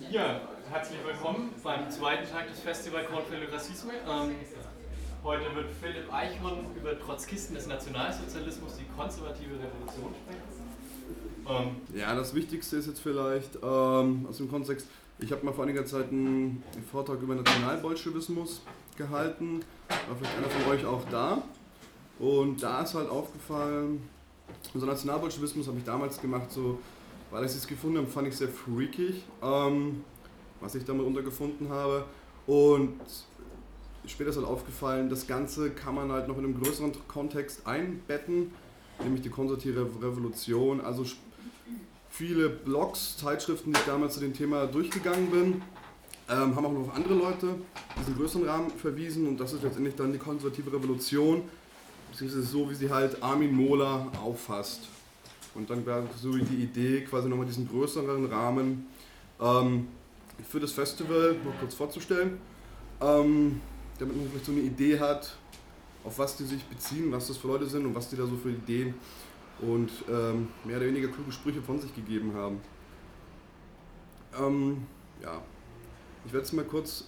Ja, herzlich willkommen beim zweiten Tag des Festival Contre le Racisme. Heute wird Philipp Eichhorn über Trotzkisten des Nationalsozialismus, die konservative Revolution sprechen. Ja, das Wichtigste ist jetzt vielleicht aus dem Kontext, ich habe mal vor einiger Zeit einen Vortrag über Nationalbolschewismus gehalten, war vielleicht einer von euch auch da. Und da ist halt aufgefallen, also Nationalbolschewismus habe ich damals gemacht, so, weil ich es gefunden habe, fand ich sehr freakig, was ich damit untergefunden habe. Und später ist halt aufgefallen, das Ganze kann man halt noch in einem größeren Kontext einbetten, nämlich die konservative Revolution. Also viele Blogs, Zeitschriften, die ich damals zu dem Thema durchgegangen bin, haben auch noch andere Leute diesen größeren Rahmen verwiesen, und das ist letztendlich dann die konservative Revolution, beziehungsweise so, wie sie halt Armin Mohler auffasst. Und dann wäre so die Idee, quasi nochmal diesen größeren Rahmen für das Festival noch kurz vorzustellen, damit man vielleicht so eine Idee hat, auf was die sich beziehen, was das für Leute sind und was die da so für Ideen und mehr oder weniger kluge Sprüche von sich gegeben haben. Ja, ich werde jetzt mal kurz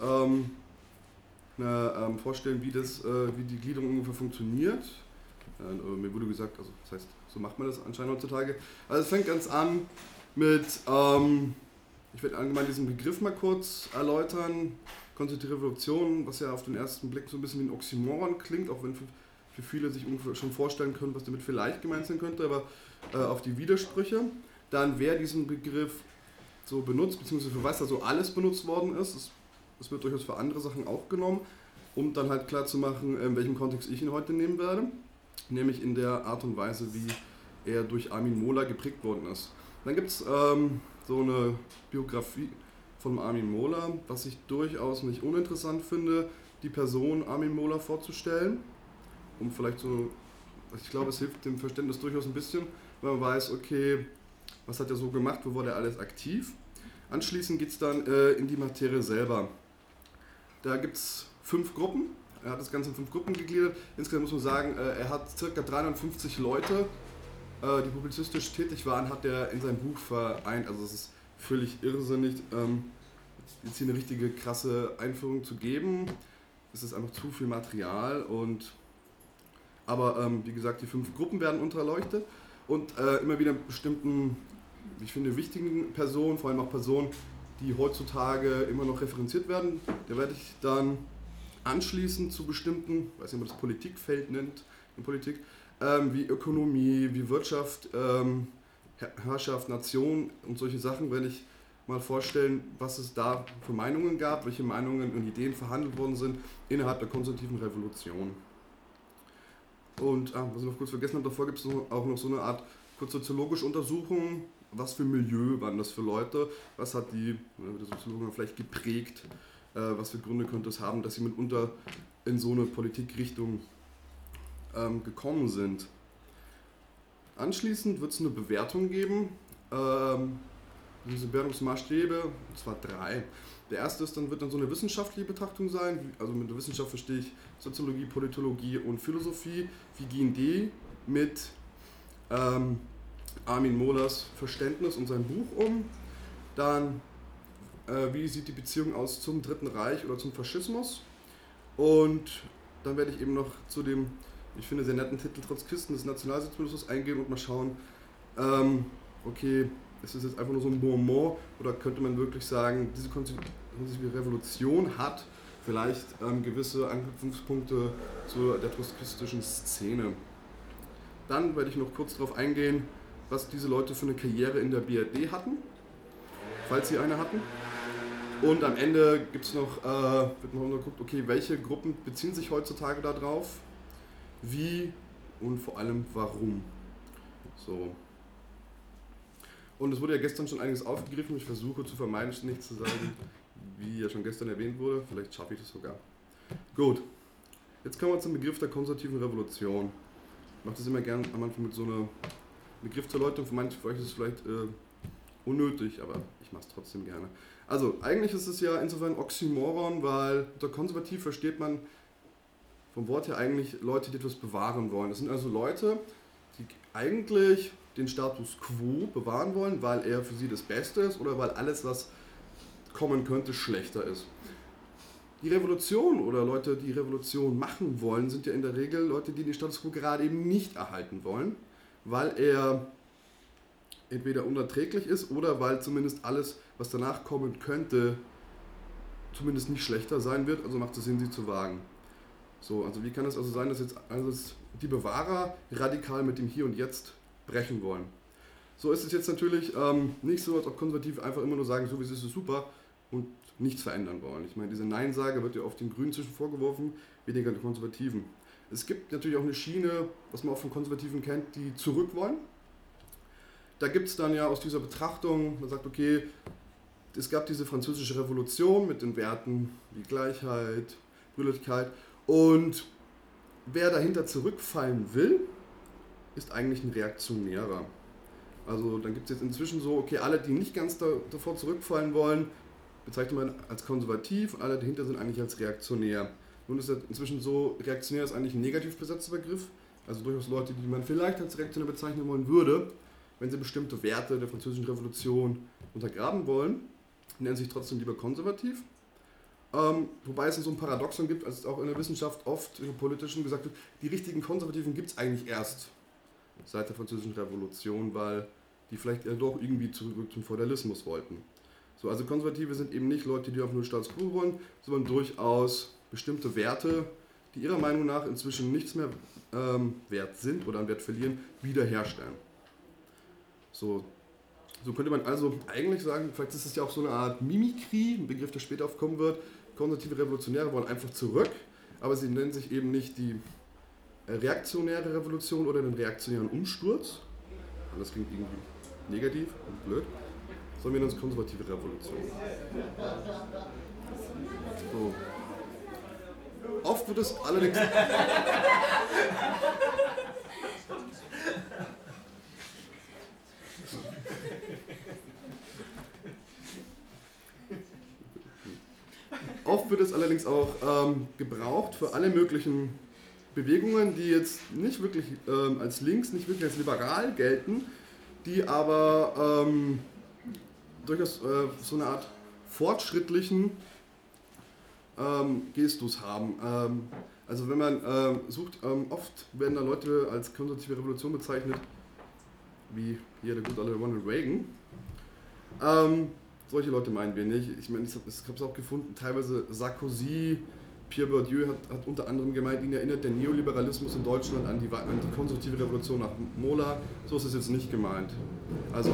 vorstellen, wie die Gliederung ungefähr funktioniert. Mir wurde gesagt, also das heißt, so macht man das anscheinend heutzutage. Also es fängt ganz an mit, ich werde allgemein diesen Begriff mal kurz erläutern, konservative Revolution, was ja auf den ersten Blick so ein bisschen wie ein Oxymoron klingt, auch wenn für viele sich ungefähr schon vorstellen können, was damit vielleicht gemeint sein könnte, aber auf die Widersprüche. Dann, wer diesen Begriff so benutzt, beziehungsweise für was da so alles benutzt worden ist, es wird durchaus für andere Sachen auch genommen, um dann halt klar zu machen, in welchem Kontext ich ihn heute nehmen werde, nämlich in der Art und Weise, wie er durch Armin Mohler geprägt worden ist. Dann gibt es so eine Biografie von Armin Mohler, was ich durchaus nicht uninteressant finde, die Person Armin Mohler vorzustellen, um vielleicht so, ich glaube, es hilft dem Verständnis durchaus ein bisschen, wenn man weiß, okay, was hat er so gemacht, wo war er alles aktiv. Anschließend geht es dann in die Materie selber. Da gibt es 5 Gruppen, er hat das Ganze in 5 Gruppen gegliedert. Insgesamt muss man sagen, er hat ca. 350 Leute, die publizistisch tätig waren, hat er in seinem Buch vereint. Also es ist völlig irrsinnig, jetzt hier eine richtige krasse Einführung zu geben. Es ist einfach zu viel Material, aber wie gesagt, die 5 Gruppen werden unterleuchtet und immer wieder bestimmten, ich finde, wichtigen Personen, vor allem auch Personen, die heutzutage immer noch referenziert werden. Da werde ich dann anschließend zu bestimmten, ich weiß nicht, ob man das Politikfeld nennt, in Politik, wie Ökonomie, wie Wirtschaft, Herrschaft, Nation und solche Sachen, werde ich mal vorstellen, was es da für Meinungen gab, welche Meinungen und Ideen verhandelt worden sind innerhalb der konservativen Revolution. Und was ich noch kurz vergessen habe, davor gibt es auch noch so eine Art kurz soziologische Untersuchung, was für Milieu waren das für Leute, was hat die Soziologen vielleicht geprägt, was für Gründe könnte es haben, dass sie mitunter in so eine Politikrichtung gekommen sind. Anschließend wird es eine Bewertung geben, diese Bewertungsmaßstäbe, und zwar 3. Der erste wird dann so eine wissenschaftliche Betrachtung sein, also mit der Wissenschaft verstehe ich Soziologie, Politologie und Philosophie. Wie gehen die mit Armin Mohlers Verständnis und sein Buch um? Dann, wie sieht die Beziehung aus zum Dritten Reich oder zum Faschismus? Und dann werde ich eben noch zu dem, ich finde, sehr netten Titel Trotzkisten des Nationalsozialismus eingehen und mal schauen, okay, ist das jetzt einfach nur so ein Bonbon oder könnte man wirklich sagen, diese konservative Revolution hat vielleicht gewisse Anknüpfungspunkte zu der trotzkistischen Szene. Dann werde ich noch kurz darauf eingehen, was diese Leute für eine Karriere in der BRD hatten, falls sie eine hatten. Und am Ende wird noch geguckt, okay, welche Gruppen beziehen sich heutzutage darauf, wie und vor allem warum. So. Und es wurde ja gestern schon einiges aufgegriffen, ich versuche zu vermeiden, nichts zu sagen, wie ja schon gestern erwähnt wurde, vielleicht schaffe ich das sogar. Gut, jetzt kommen wir zum Begriff der konservativen Revolution. Ich mache das immer gerne am Anfang mit so einer Begriffserläuterung, für manche von euch ist es vielleicht unnötig, aber ich mache es trotzdem gerne. Also, eigentlich ist es ja insofern Oxymoron, weil unter konservativ versteht man vom Wort her eigentlich Leute, die etwas bewahren wollen. Das sind also Leute, die eigentlich den Status quo bewahren wollen, weil er für sie das Beste ist oder weil alles, was kommen könnte, schlechter ist. Die Revolution oder Leute, die Revolution machen wollen, sind ja in der Regel Leute, die den Status quo gerade eben nicht erhalten wollen, weil er entweder unerträglich ist oder weil zumindest alles, was danach kommen könnte, zumindest nicht schlechter sein wird, also macht es Sinn, sie zu wagen. So, also wie kann es also sein, dass jetzt die Bewahrer radikal mit dem Hier und Jetzt brechen wollen? So ist es jetzt natürlich nicht so, als ob Konservative einfach immer nur sagen, so wie es ist, ist super und nichts verändern wollen. Ich meine, diese Nein-Sage wird ja oft den Grünen zwischen vorgeworfen, weniger den Konservativen. Es gibt natürlich auch eine Schiene, was man auch von Konservativen kennt, die zurück wollen. Da gibt es dann ja aus dieser Betrachtung, man sagt, okay, es gab diese französische Revolution mit den Werten wie Gleichheit, Brüderlichkeit und wer dahinter zurückfallen will, ist eigentlich ein Reaktionärer. Also dann gibt es jetzt inzwischen so, okay, alle, die nicht ganz davor zurückfallen wollen, bezeichnet man als konservativ und alle dahinter sind eigentlich als reaktionär. Nun ist es inzwischen so, reaktionär ist eigentlich ein negativ besetzter Begriff, also durchaus Leute, die man vielleicht als reaktionär bezeichnen wollen würde, wenn sie bestimmte Werte der französischen Revolution untergraben wollen, nennen sich trotzdem lieber konservativ. Wobei es so ein Paradoxon gibt, als es auch in der Wissenschaft oft, im Politischen gesagt wird, die richtigen Konservativen gibt es eigentlich erst seit der französischen Revolution, weil die vielleicht doch irgendwie zurück zum Feudalismus wollten. So, also Konservative sind eben nicht Leute, die auf nur Status quo wollen, sondern durchaus bestimmte Werte, die ihrer Meinung nach inzwischen nichts mehr wert sind oder an Wert verlieren, wiederherstellen. So könnte man also eigentlich sagen, vielleicht ist es ja auch so eine Art Mimikrie, ein Begriff, der später aufkommen wird. Konservative Revolutionäre wollen einfach zurück, aber sie nennen sich eben nicht die reaktionäre Revolution oder den reaktionären Umsturz. Das klingt irgendwie negativ und blöd. Sondern wir nennen es konservative Revolution. So. Oft wird es allerdings... Oft wird es allerdings auch gebraucht für alle möglichen Bewegungen, die jetzt nicht wirklich als links, nicht wirklich als liberal gelten, die aber durchaus so eine Art fortschrittlichen Gestus haben. Also wenn man sucht, oft werden da Leute als konservative Revolution bezeichnet, wie hier der gute alte Ronald Reagan. Solche Leute meinen wir nicht. Ich meine, ich habe es auch gefunden, teilweise Sarkozy, Pierre Bourdieu hat unter anderem gemeint, ihn erinnert der Neoliberalismus in Deutschland an die konservative Revolution nach Mola. So ist es jetzt nicht gemeint. Also,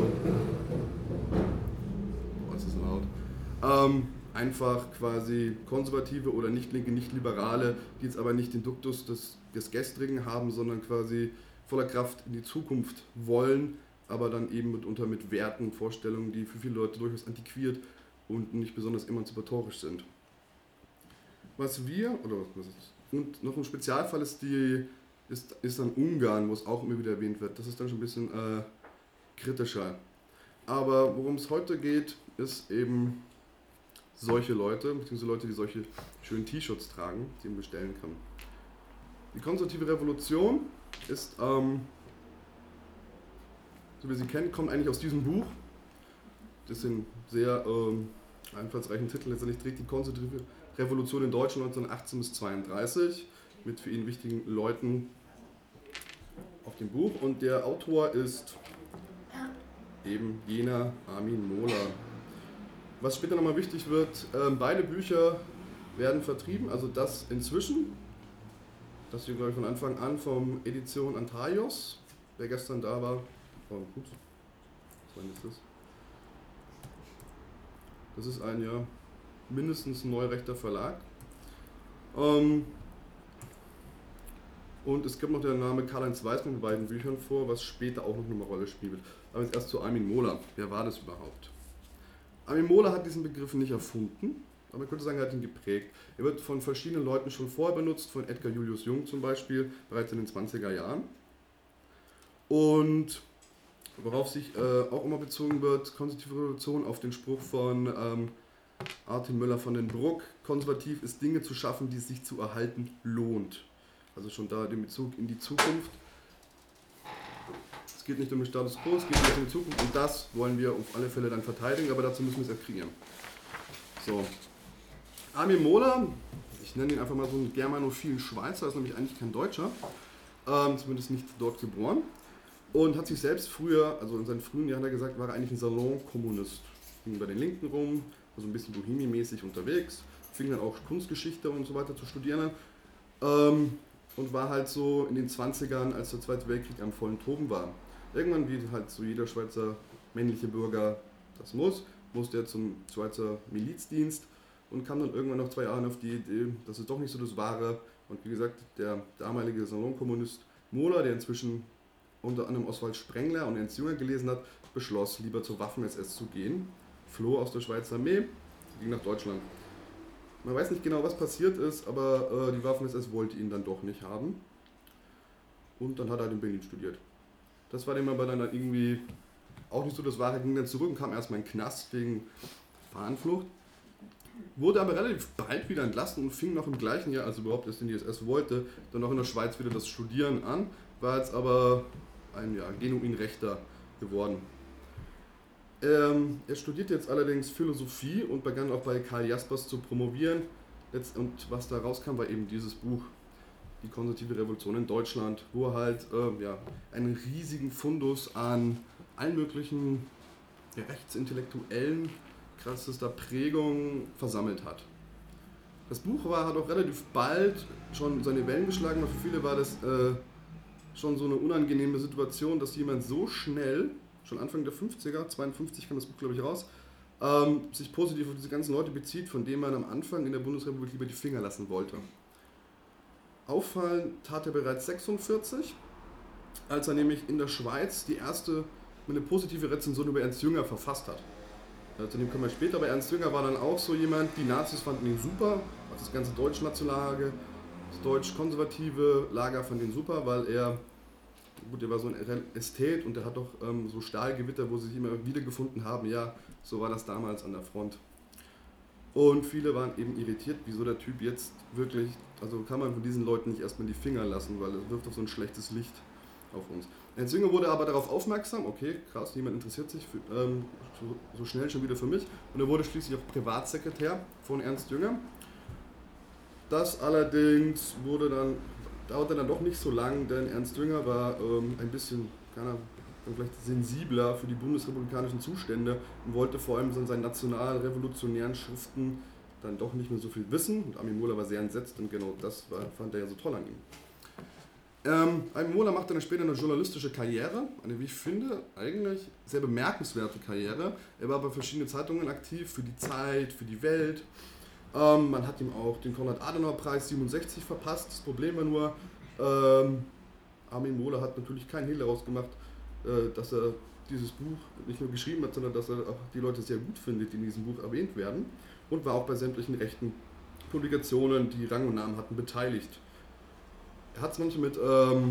was ist laut? Einfach quasi Konservative oder Nicht-Linke, Nicht-Liberale, die jetzt aber nicht den Duktus des Gestrigen haben, sondern quasi voller Kraft in die Zukunft wollen, aber dann eben mitunter mit Werten, Vorstellungen, die für viele Leute durchaus antiquiert und nicht besonders emanzipatorisch sind. Und noch ein Spezialfall ist dann Ungarn, wo es auch immer wieder erwähnt wird. Das ist dann schon ein bisschen kritischer. Aber worum es heute geht, ist eben solche Leute, beziehungsweise Leute, die solche schönen T-Shirts tragen, die man bestellen kann. Die konservative Revolution ist, so wie Sie kennen, kommt eigentlich aus diesem Buch. Das ist ein sehr einfallsreichen Titel. Letztendlich trägt die konservative Revolution in Deutschland 1918 bis 1932 mit für ihn wichtigen Leuten auf dem Buch. Und der Autor ist eben jener Armin Mohler. Was später nochmal wichtig wird, beide Bücher werden vertrieben, also das inzwischen, das hier glaube ich von Anfang an vom Edition Antaios, wer gestern da war. Oh, ups. Was ist das? Das ist ein ja mindestens ein neurechter Verlag. Und es gibt noch der Name Karl-Heinz Weismann mit beiden Büchern vor, was später auch noch eine Rolle spielt. Aber jetzt erst zu Armin Mohler. Wer war das überhaupt? Armin Mohler hat diesen Begriff nicht erfunden, aber man könnte sagen, er hat ihn geprägt. Er wird von verschiedenen Leuten schon vorher benutzt, von Edgar Julius Jung zum Beispiel, bereits in den 20er Jahren. Und worauf sich auch immer bezogen wird, konservative Revolution, auf den Spruch von Artin Müller von den Bruck, konservativ ist Dinge zu schaffen, die es sich zu erhalten lohnt. Also schon da den Bezug in die Zukunft. Es geht nicht um den Status quo, es geht nicht um die Zukunft und das wollen wir auf alle Fälle dann verteidigen, aber dazu müssen wir es erklären. So. Armin Mohler, ich nenne ihn einfach mal so einen germanophilen Schweizer, ist nämlich eigentlich kein Deutscher, zumindest nicht dort geboren. Und hat sich selbst früher, also in seinen frühen Jahren hat er gesagt, war er eigentlich ein Salonkommunist. Ging bei den Linken rum, war so ein bisschen bohemi-mäßig unterwegs, fing dann auch Kunstgeschichte und so weiter zu studieren und war halt so in den 20ern, als der Zweite Weltkrieg am vollen Toben war. Irgendwann, wie halt so jeder Schweizer männliche Bürger das musste er zum Schweizer Milizdienst und kam dann irgendwann nach 2 Jahren auf die Idee, das ist doch nicht so das Wahre. Und wie gesagt, der damalige Salonkommunist Mohler, der inzwischen unter anderem Oswald Sprengler und Ernst Jünger gelesen hat, beschloss, lieber zur Waffen-SS zu gehen, floh aus der Schweizer Armee, ging nach Deutschland. Man weiß nicht genau, was passiert ist, aber die Waffen-SS wollte ihn dann doch nicht haben. Und dann hat er halt in Berlin studiert. Das war dem aber dann irgendwie auch nicht so das Wahre, ging dann zurück und kam erstmal in den Knast wegen Fahnenflucht. Wurde aber relativ bald wieder entlassen und fing noch im gleichen Jahr, also überhaupt erst in die SS wollte, dann noch in der Schweiz wieder das Studieren an, war jetzt aber ein genuin Rechter geworden. Er studiert jetzt allerdings Philosophie und begann auch bei Karl Jaspers zu promovieren. Und was da rauskam, war eben dieses Buch, Die konservative Revolution in Deutschland, wo er halt einen riesigen Fundus an allen möglichen rechtsintellektuellen, krassester Prägung versammelt hat. Das Buch hat auch relativ bald schon seine Wellen geschlagen, aber für viele war das schon so eine unangenehme Situation, dass jemand so schnell, schon Anfang der 50er, 52 kam das Buch glaube ich raus, sich positiv auf diese ganzen Leute bezieht, von denen man am Anfang in der Bundesrepublik lieber die Finger lassen wollte. Auffallen tat er bereits 46, als er nämlich in der Schweiz die erste eine positive Rezension über Ernst Jünger verfasst hat. Zu dem kommen wir später, aber Ernst Jünger war dann auch so jemand, die Nazis fanden ihn super, also das ganze deutsch-nationale Lager, das deutsch-konservative Lager fand ihn super, weil er war so ein Ästhet und er hat doch so Stahlgewitter, wo sie sich immer wiedergefunden haben, ja, so war das damals an der Front. Und viele waren eben irritiert, wieso der Typ jetzt wirklich, also kann man von diesen Leuten nicht erstmal die Finger lassen, weil es wirft auf so ein schlechtes Licht auf uns. Ernst Jünger wurde aber darauf aufmerksam, okay, krass, jemand interessiert sich für, so schnell schon wieder für mich, und er wurde schließlich auch Privatsekretär von Ernst Jünger. Das allerdings dauerte dann doch nicht so lang, denn Ernst Jünger war ein bisschen, vielleicht sensibler für die bundesrepublikanischen Zustände und wollte vor allem in seinen national-revolutionären Schriften dann doch nicht mehr so viel wissen. Und Armin Mohler war sehr entsetzt und genau das fand er ja so toll an ihm. Armin Mohler machte dann später eine journalistische Karriere, eine, wie ich finde, eigentlich sehr bemerkenswerte Karriere. Er war bei verschiedenen Zeitungen aktiv, für die Zeit, für die Welt. Man hat ihm auch den Konrad-Adenauer-Preis 67 verpasst. Das Problem war nur, Armin Mohler hat natürlich keinen Hehl daraus gemacht, dass er dieses Buch nicht nur geschrieben hat, sondern dass er auch die Leute sehr gut findet, die in diesem Buch erwähnt werden, und war auch bei sämtlichen rechten Publikationen, die Rang und Namen hatten, beteiligt. Er hat es manchmal mit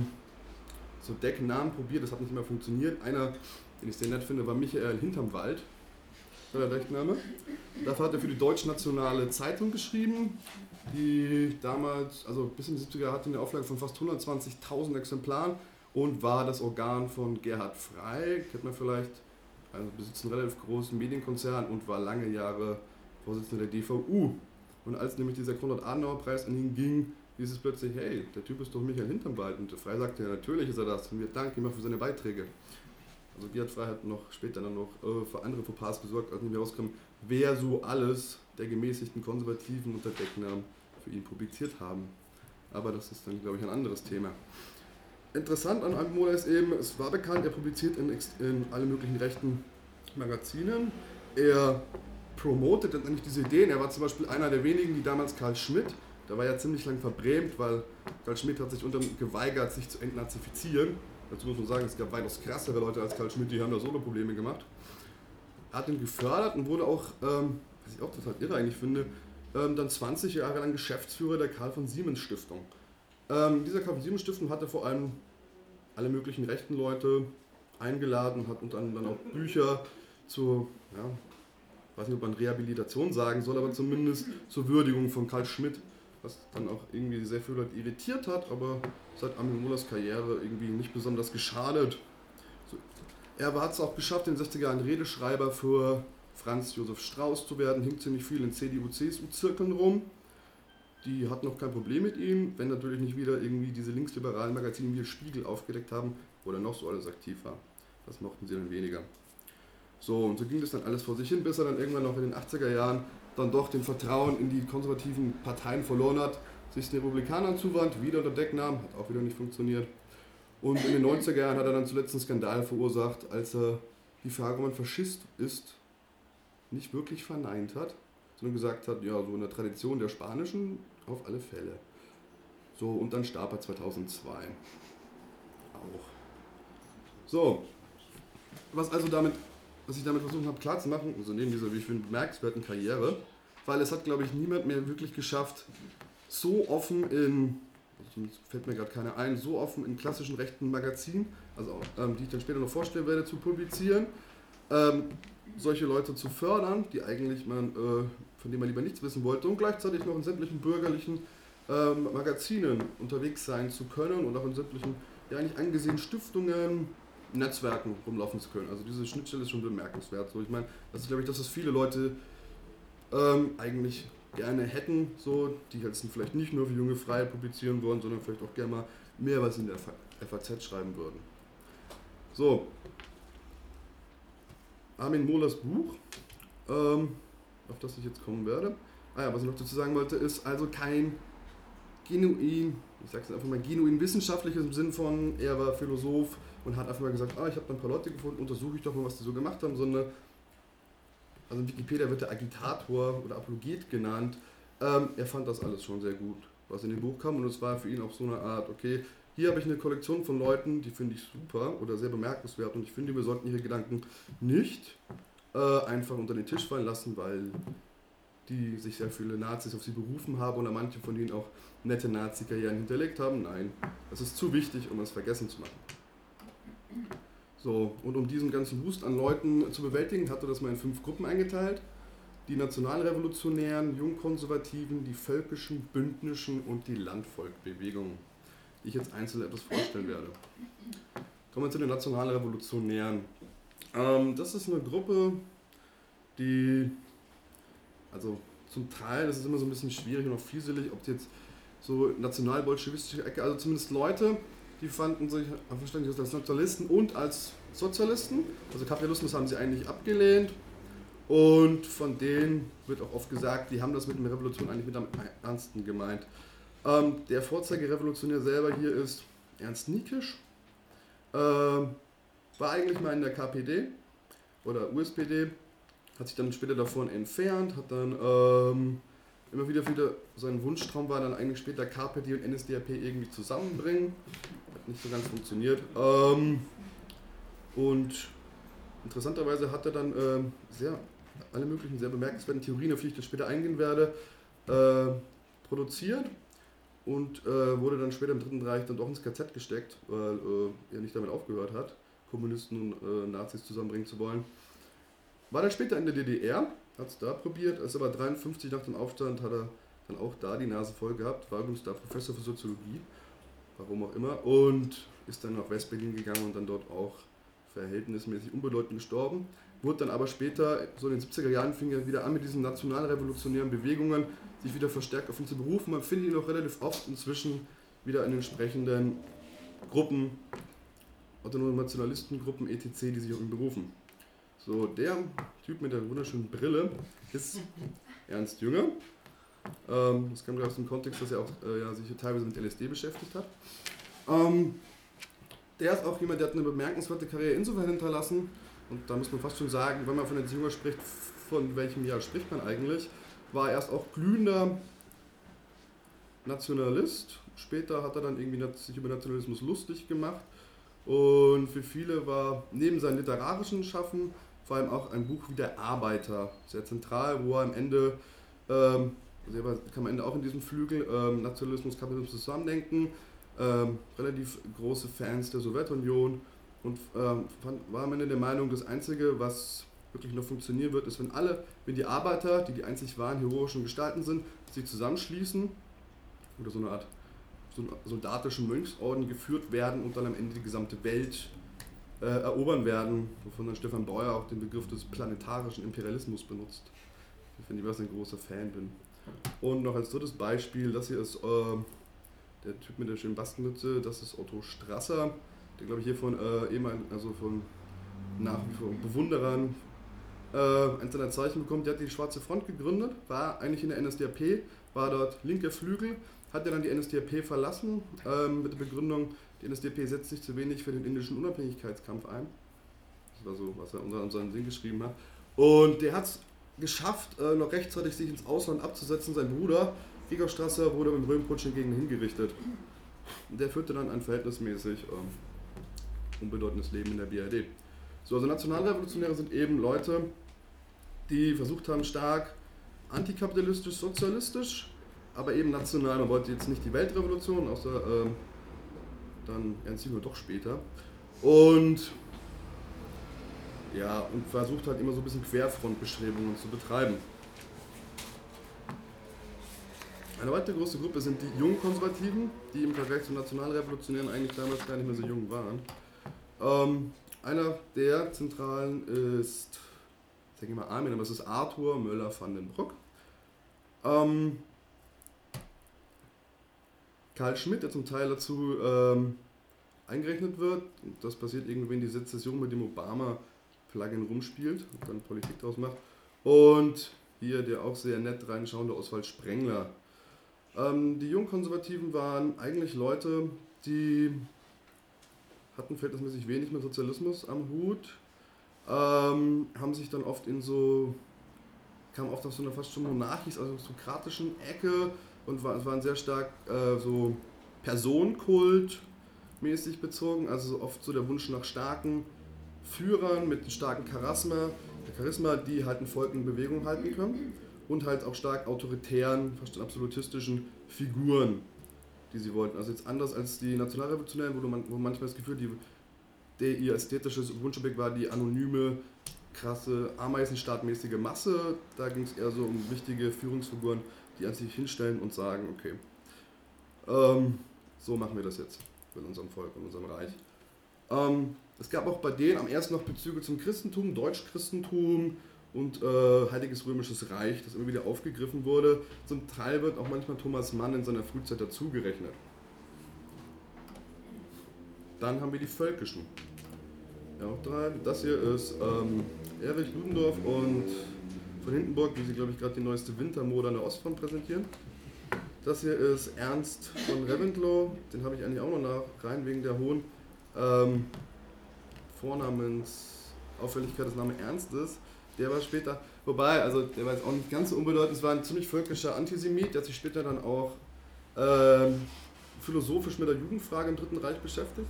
so Decknamen probiert, das hat nicht mehr funktioniert. Einer, den ich sehr nett finde, war Michael hinterm Wald, war der Deckname. Dafür hat er für die Deutsch-Nationale Zeitung geschrieben, die damals, also bis in die 70er, hatte eine Auflage von fast 120.000 Exemplaren und war das Organ von Gerhard Frey, kennt man vielleicht, also besitzt einen relativ großen Medienkonzern und war lange Jahre Vorsitzender der DVU. Und als nämlich dieser Konrad-Adenauer-Preis an ihn ging, hieß es plötzlich, hey, der Typ ist doch Michael hinterm Wald. Und Frey sagte, ja, natürlich ist er das. Und wir danken ihm auch für seine Beiträge. Also Gerhard Frey hat später noch für andere Fauxpas gesorgt, als nicht mehr rauskam, wer so alles der gemäßigten Konservativen unter Decknamen für ihn publiziert haben. Aber das ist dann, glaube ich, ein anderes Thema. Interessant an Armin Mohler ist eben, es war bekannt, er publiziert in alle möglichen rechten Magazinen. Er promotet dann eigentlich diese Ideen. Er war zum Beispiel einer der wenigen, die damals Carl Schmitt, der war ja ziemlich lang verbrämt, weil Carl Schmitt hat sich geweigert, sich zu entnazifizieren. Dazu muss man sagen, es gab weitaus krassere Leute als Carl Schmitt, die haben da Solo-Probleme gemacht. Er hat ihn gefördert und wurde auch, was ich auch total irre eigentlich finde, dann 20 Jahre lang Geschäftsführer der Karl von Siemens Stiftung. Dieser Karl von Siemens Stiftung hatte vor allem alle möglichen rechten Leute eingeladen und hat unter anderem dann auch Bücher zur, weiß nicht, ob man Rehabilitation sagen soll, aber zumindest zur Würdigung von Carl Schmitt, was dann auch irgendwie sehr viele Leute irritiert hat, aber es hat Armin Mohlers Karriere irgendwie nicht besonders geschadet. Er hat es auch geschafft, in den 60er Jahren Redeschreiber für Franz Josef Strauß zu werden, hing ziemlich viel in CDU-CSU-Zirkeln rum. Die hatten noch kein Problem mit ihm, wenn natürlich nicht wieder irgendwie diese linksliberalen Magazine wie Spiegel aufgedeckt haben, wo er noch so alles aktiv war. Das mochten sie dann weniger. So, und so ging das dann alles vor sich hin, bis er dann irgendwann noch in den 80er Jahren dann doch den Vertrauen in die konservativen Parteien verloren hat, sich den Republikanern zuwandt, wieder unter Decknamen, hat auch wieder nicht funktioniert. Und in den 90er Jahren hat er dann zuletzt einen Skandal verursacht, als er die Frage, ob man Faschist ist, nicht wirklich verneint hat, sondern gesagt hat, ja, so in der Tradition der Spanischen auf alle Fälle. So, und dann starb er 2002. Auch. So, was ich damit versucht habe klarzumachen, also neben dieser, wie ich finde, bemerkenswerten Karriere, weil es hat, glaube ich, niemand mehr wirklich geschafft, so offen fällt mir gerade keiner ein, so offen in klassischen rechten Magazinen, also die ich dann später noch vorstellen werde, zu publizieren, solche Leute zu fördern, die eigentlich von denen man lieber nichts wissen wollte, und gleichzeitig noch in sämtlichen bürgerlichen Magazinen unterwegs sein zu können und auch in sämtlichen ja eigentlich angesehenen Stiftungen, Netzwerken rumlaufen zu können. Also diese Schnittstelle ist schon bemerkenswert. So, ich meine, das ist, glaube ich, das, was viele Leute eigentlich gerne hätten, so, die jetzt vielleicht nicht nur für junge Freie publizieren wollen, sondern vielleicht auch gerne mal mehr was in der FAZ schreiben würden. So, Armin Mohlers Buch, auf das ich jetzt kommen werde. Was ich noch dazu sagen wollte, ist also kein genuin wissenschaftliches im Sinn von, er war Philosoph und hat einfach mal gesagt, ich habe da ein paar Leute gefunden, untersuche ich doch mal, was die so gemacht haben, sondern, also in Wikipedia wird der Agitator oder Apologet genannt, er fand das alles schon sehr gut, was in dem Buch kam, und es war für ihn auch so eine Art, okay, hier habe ich eine Kollektion von Leuten, die finde ich super oder sehr bemerkenswert, und ich finde, wir sollten ihre Gedanken nicht einfach unter den Tisch fallen lassen, weil die sich sehr viele Nazis auf sie berufen haben oder manche von ihnen auch nette Nazi-Karrieren hinterlegt haben. Nein, das ist zu wichtig, um es vergessen zu machen. So, und um diesen ganzen Wust an Leuten zu bewältigen, hat er das mal in 5 Gruppen eingeteilt. Die Nationalrevolutionären, Jungkonservativen, die völkischen, bündnischen und die Landvolkbewegungen, die ich jetzt einzeln etwas vorstellen werde. Kommen wir zu den Nationalrevolutionären. Das ist eine Gruppe, die, also zum Teil, das ist immer so ein bisschen schwierig und auch fieselig, ob die jetzt so nationalbolschewistische Ecke, also zumindest Leute, die fanden sich verständlich als Nationalisten und als Sozialisten. Also Kapitalismus haben sie eigentlich abgelehnt, und von denen wird auch oft gesagt, die haben das mit der Revolution eigentlich mit am ernsten gemeint. Der Vorzeigerevolutionär selber hier ist Ernst Niekisch, war eigentlich mal in der KPD oder USPD, hat sich dann später davon entfernt, hat dann immer wieder sein Wunschtraum war dann eigentlich später KPD und NSDAP irgendwie zusammenbringen. Hat nicht so ganz funktioniert. Und interessanterweise hat er dann alle möglichen sehr bemerkenswerten Theorien, auf die ich dann später eingehen werde, produziert und wurde dann später im Dritten Reich dann doch ins KZ gesteckt, weil er nicht damit aufgehört hat, Kommunisten und Nazis zusammenbringen zu wollen. War dann später in der DDR, hat es da probiert, ist aber 1953 nach dem Aufstand, hat er dann auch da die Nase voll gehabt, war übrigens da Professor für Soziologie, warum auch immer, und ist dann nach West-Berlin gegangen und dann dort auch verhältnismäßig unbedeutend gestorben. Wurde dann aber später, so in den 70er Jahren, fing er wieder an mit diesen nationalrevolutionären Bewegungen, sich wieder verstärkt auf ihn zu berufen. Man findet ihn auch relativ oft inzwischen wieder in entsprechenden Gruppen, autonomen Nationalistengruppen, etc., die sich auf ihn berufen. So, der Typ mit der wunderschönen Brille ist Ernst Jünger. Das kam gerade aus dem Kontext, dass er auch sich teilweise mit LSD beschäftigt hat. Der ist auch jemand, der hat eine bemerkenswerte Karriere insofern hinterlassen, und da muss man fast schon sagen, wenn man von Ernst Jünger spricht, von welchem Jahr spricht man eigentlich, war er erst auch glühender Nationalist, später hat er dann irgendwie sich über Nationalismus lustig gemacht, und für viele war neben seinem literarischen Schaffen vor allem auch ein Buch wie Der Arbeiter sehr zentral, wo er am Ende, kann man am Ende auch in diesem Flügel Nationalismus, Kapitalismus zusammendenken, relativ große Fans der Sowjetunion, und war am Ende der Meinung, das Einzige, was wirklich noch funktionieren wird, ist, wenn die Arbeiter, die die einzig wahren heroischen Gestalten sind, sich zusammenschließen oder so eine Art soldatischen Mönchsorden geführt werden und dann am Ende die gesamte Welt erobern werden, wovon dann Stefan Breuer auch den Begriff des planetarischen Imperialismus benutzt. Ich finde, ich ein großer Fan bin. Und noch als drittes Beispiel, das hier ist der Typ mit der schönen Bastenmütze, das ist Otto Strasser, der glaube ich hier von von nach wie vor Bewunderern eins seiner Zeichen bekommt. Der hat die Schwarze Front gegründet, war eigentlich in der NSDAP, war dort linker Flügel, hat dann die NSDAP verlassen mit der Begründung, die NSDAP setzt sich zu wenig für den indischen Unabhängigkeitskampf ein. Das war so, was er unter seinem Ding geschrieben hat. Und der hat es geschafft, noch rechtzeitig sich ins Ausland abzusetzen. Sein Bruder, Gregor Strasser, wurde mit dem Röhmputsch gegen ihn hingerichtet. Und der führte dann ein verhältnismäßig unbedeutendes Leben in der BRD. So, also Nationalrevolutionäre sind eben Leute, die versucht haben, stark antikapitalistisch, sozialistisch, aber eben national. Man wollte jetzt nicht die Weltrevolution, außer dann Ernst Jünger doch später. Und ja, und versucht halt immer so ein bisschen Querfrontbestrebungen zu betreiben. Eine weitere große Gruppe sind die Jungkonservativen, die im Vergleich zu Nationalrevolutionären eigentlich damals gar nicht mehr so jung waren. Einer der zentralen ist, ich denke mal Armin, aber es ist Arthur Möller van den Broek. Karl Schmidt, der zum Teil dazu eingerechnet wird, und das passiert irgendwie, wenn die Sezession mit dem Obama-Plugin rumspielt und dann Politik draus macht. Und hier der auch sehr nett reinschauende Oswald Sprengler. Die Jungkonservativen waren eigentlich Leute, die hatten verhältnismäßig wenig mit Sozialismus am Hut, haben sich dann oft kamen oft aus so einer fast schon monarchisch-aristokratischen Ecke und waren sehr stark so Personenkult-mäßig bezogen, also oft so der Wunsch nach starken Führern mit starkem Charisma, die halt ein Volk in Bewegung halten können und halt auch stark autoritären, fast absolutistischen Figuren, die sie wollten. Also jetzt anders als die Nationalrevolutionären, wo manchmal das Gefühl, ihr ästhetisches Wunschobjekt war die anonyme, krasse, ameisenstaatmäßige Masse. Da ging es eher so um wichtige Führungsfiguren, die an sich hinstellen und sagen, okay, so machen wir das jetzt mit unserem Volk und unserem Reich. Es gab auch bei denen am ersten noch Bezüge zum Christentum, Deutschchristentum und Heiliges Römisches Reich, das immer wieder aufgegriffen wurde. Zum Teil wird auch manchmal Thomas Mann in seiner Frühzeit dazugerechnet. Dann haben wir die Völkischen. Ja, auch drei. Das hier ist Erich Ludendorff und von Hindenburg, wie sie, glaube ich, gerade die neueste Wintermode an der Ostfront präsentieren. Das hier ist Ernst von Reventlow, den habe ich eigentlich auch noch rein wegen der hohen Vornamensauffälligkeit des Namens Ernst ist. Der war später, wobei, also der war jetzt auch nicht ganz so unbedeutend, es war ein ziemlich völkischer Antisemit, der hat sich später dann auch philosophisch mit der Jugendfrage im Dritten Reich beschäftigt,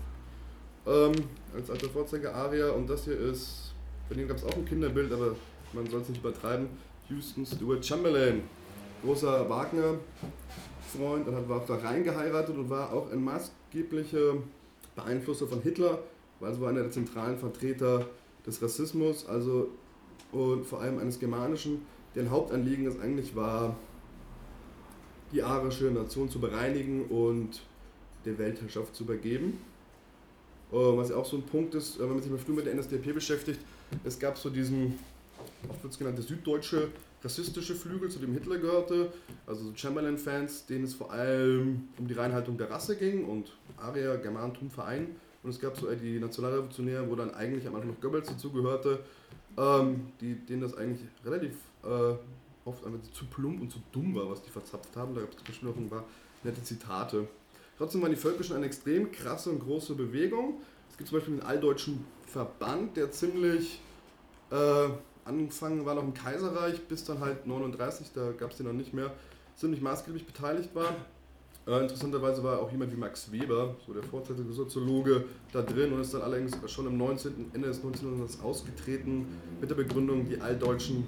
als alter Vorzeiger-Arier. Und das hier ist, von dem gab es auch ein Kinderbild, aber man soll es nicht übertreiben, Houston Stuart Chamberlain, großer Wagner-Freund, und war auch da reingeheiratet und war auch ein maßgeblicher Beeinflusser von Hitler, war also einer der zentralen Vertreter des Rassismus, also und vor allem eines Germanischen, deren Hauptanliegen es eigentlich war, die arische Nation zu bereinigen und der Weltherrschaft zu übergeben. Was ja auch so ein Punkt ist, wenn man sich mal früher mit der NSDAP beschäftigt, es gab so diesen, oft wird es genannt, der süddeutsche rassistische Flügel, zu dem Hitler gehörte, also so Chamberlain-Fans, denen es vor allem um die Reinhaltung der Rasse ging und Arier, Germanentum vereinen. Und es gab so die Nationalrevolutionäre, wo dann eigentlich am Anfang noch Goebbels dazugehörte, denen das eigentlich relativ oft einfach zu plump und zu dumm war, was die verzapft haben. Da gab es zum Beispiel noch ein paar nette Zitate. Trotzdem waren die Völkischen eine extrem krasse und große Bewegung. Es gibt zum Beispiel den Alldeutschen Verband, der ziemlich angefangen war noch im Kaiserreich, bis dann halt 39, da gab es den noch nicht mehr, ziemlich maßgeblich beteiligt war. Interessanterweise war auch jemand wie Max Weber, so der vorzeitige Soziologe, da drin und ist dann allerdings schon im Ende des 19. Jahrhunderts ausgetreten mit der Begründung, die Alldeutschen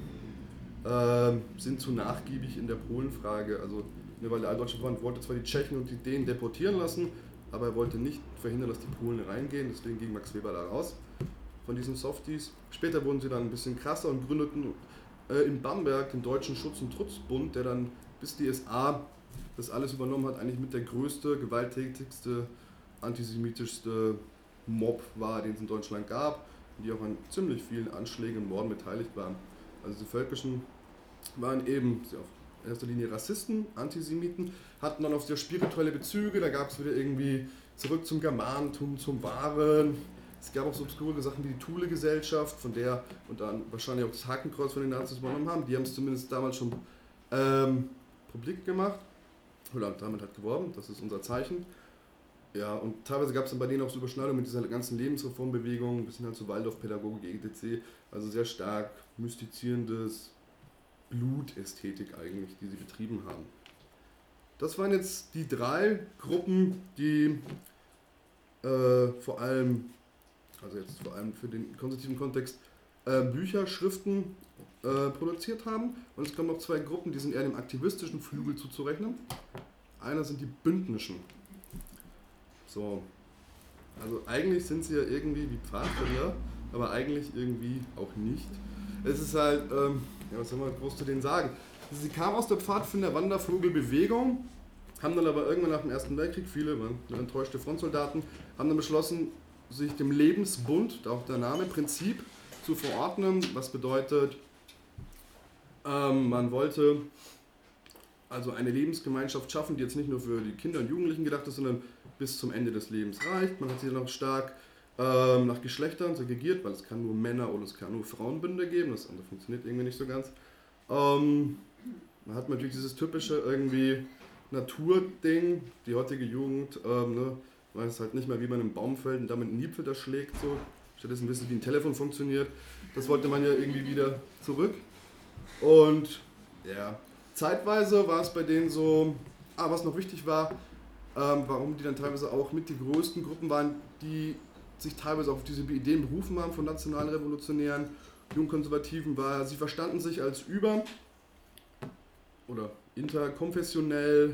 sind zu nachgiebig in der Polenfrage. Also, weil der Alldeutsche Verband wollte zwar die Tschechen und die Dänen deportieren lassen, aber er wollte nicht verhindern, dass die Polen reingehen, deswegen ging Max Weber da raus von diesen Softies. Später wurden sie dann ein bisschen krasser und gründeten in Bamberg den Deutschen Schutz- und Trutzbund, der dann bis die SA das alles übernommen hat, eigentlich mit der größte, gewalttätigste, antisemitischste Mob war, den es in Deutschland gab, die auch an ziemlich vielen Anschlägen und Morden beteiligt waren. Also die Völkischen waren eben in erster Linie Rassisten, Antisemiten, hatten dann auch sehr spirituelle Bezüge, da gab es wieder irgendwie zurück zum Germanentum, zum Wahren. Es gab auch so obskure Sachen wie die Thule-Gesellschaft, von der und dann wahrscheinlich auch das Hakenkreuz von den Nazis übernommen haben. Die haben es zumindest damals schon publik gemacht oder damit hat geworben, das ist unser Zeichen. Ja, und teilweise gab es dann bei denen auch so Überschneidungen mit dieser ganzen Lebensreformbewegung, bis hin halt zu Waldorfpädagogik etc. Also sehr stark mystizierendes Blutästhetik eigentlich, die sie betrieben haben. Das waren jetzt die 3 Gruppen, die vor allem für den konservativen Kontext Bücher, Schriften produziert haben. Und es kommen noch 2 Gruppen, die sind eher dem aktivistischen Flügel zuzurechnen. Einer sind die Bündnischen. So, also eigentlich sind sie ja irgendwie wie Pfadfinder, aber eigentlich irgendwie auch nicht. Es ist halt, ja, was soll man groß zu denen sagen? Sie kamen aus der Pfadfinder-Wandervogelbewegung, haben dann aber irgendwann nach dem Ersten Weltkrieg, viele waren enttäuschte Frontsoldaten, haben dann beschlossen, sich dem Lebensbund, auch der Name, Prinzip zu verordnen, was bedeutet, man wollte also eine Lebensgemeinschaft schaffen, die jetzt nicht nur für die Kinder und Jugendlichen gedacht ist, sondern bis zum Ende des Lebens reicht. Man hat sich dann auch stark nach Geschlechtern segregiert, weil es kann nur Männer oder es kann nur Frauenbünde geben, das andere funktioniert irgendwie nicht so ganz. Man hat natürlich dieses typische irgendwie Naturding, die heutige Jugend weiß halt nicht mehr, wie man einen Baum fällt und damit einen Niepfilter schlägt, so. Stattdessen wissen, wie ein Telefon funktioniert. Das wollte man ja irgendwie wieder zurück. Und ja, zeitweise war es bei denen so, was noch wichtig war, warum die dann teilweise auch mit die größten Gruppen waren, die sich teilweise auf diese Ideen berufen haben von nationalen Revolutionären, Jungkonservativen, war, sie verstanden sich als über- oder interkonfessionell,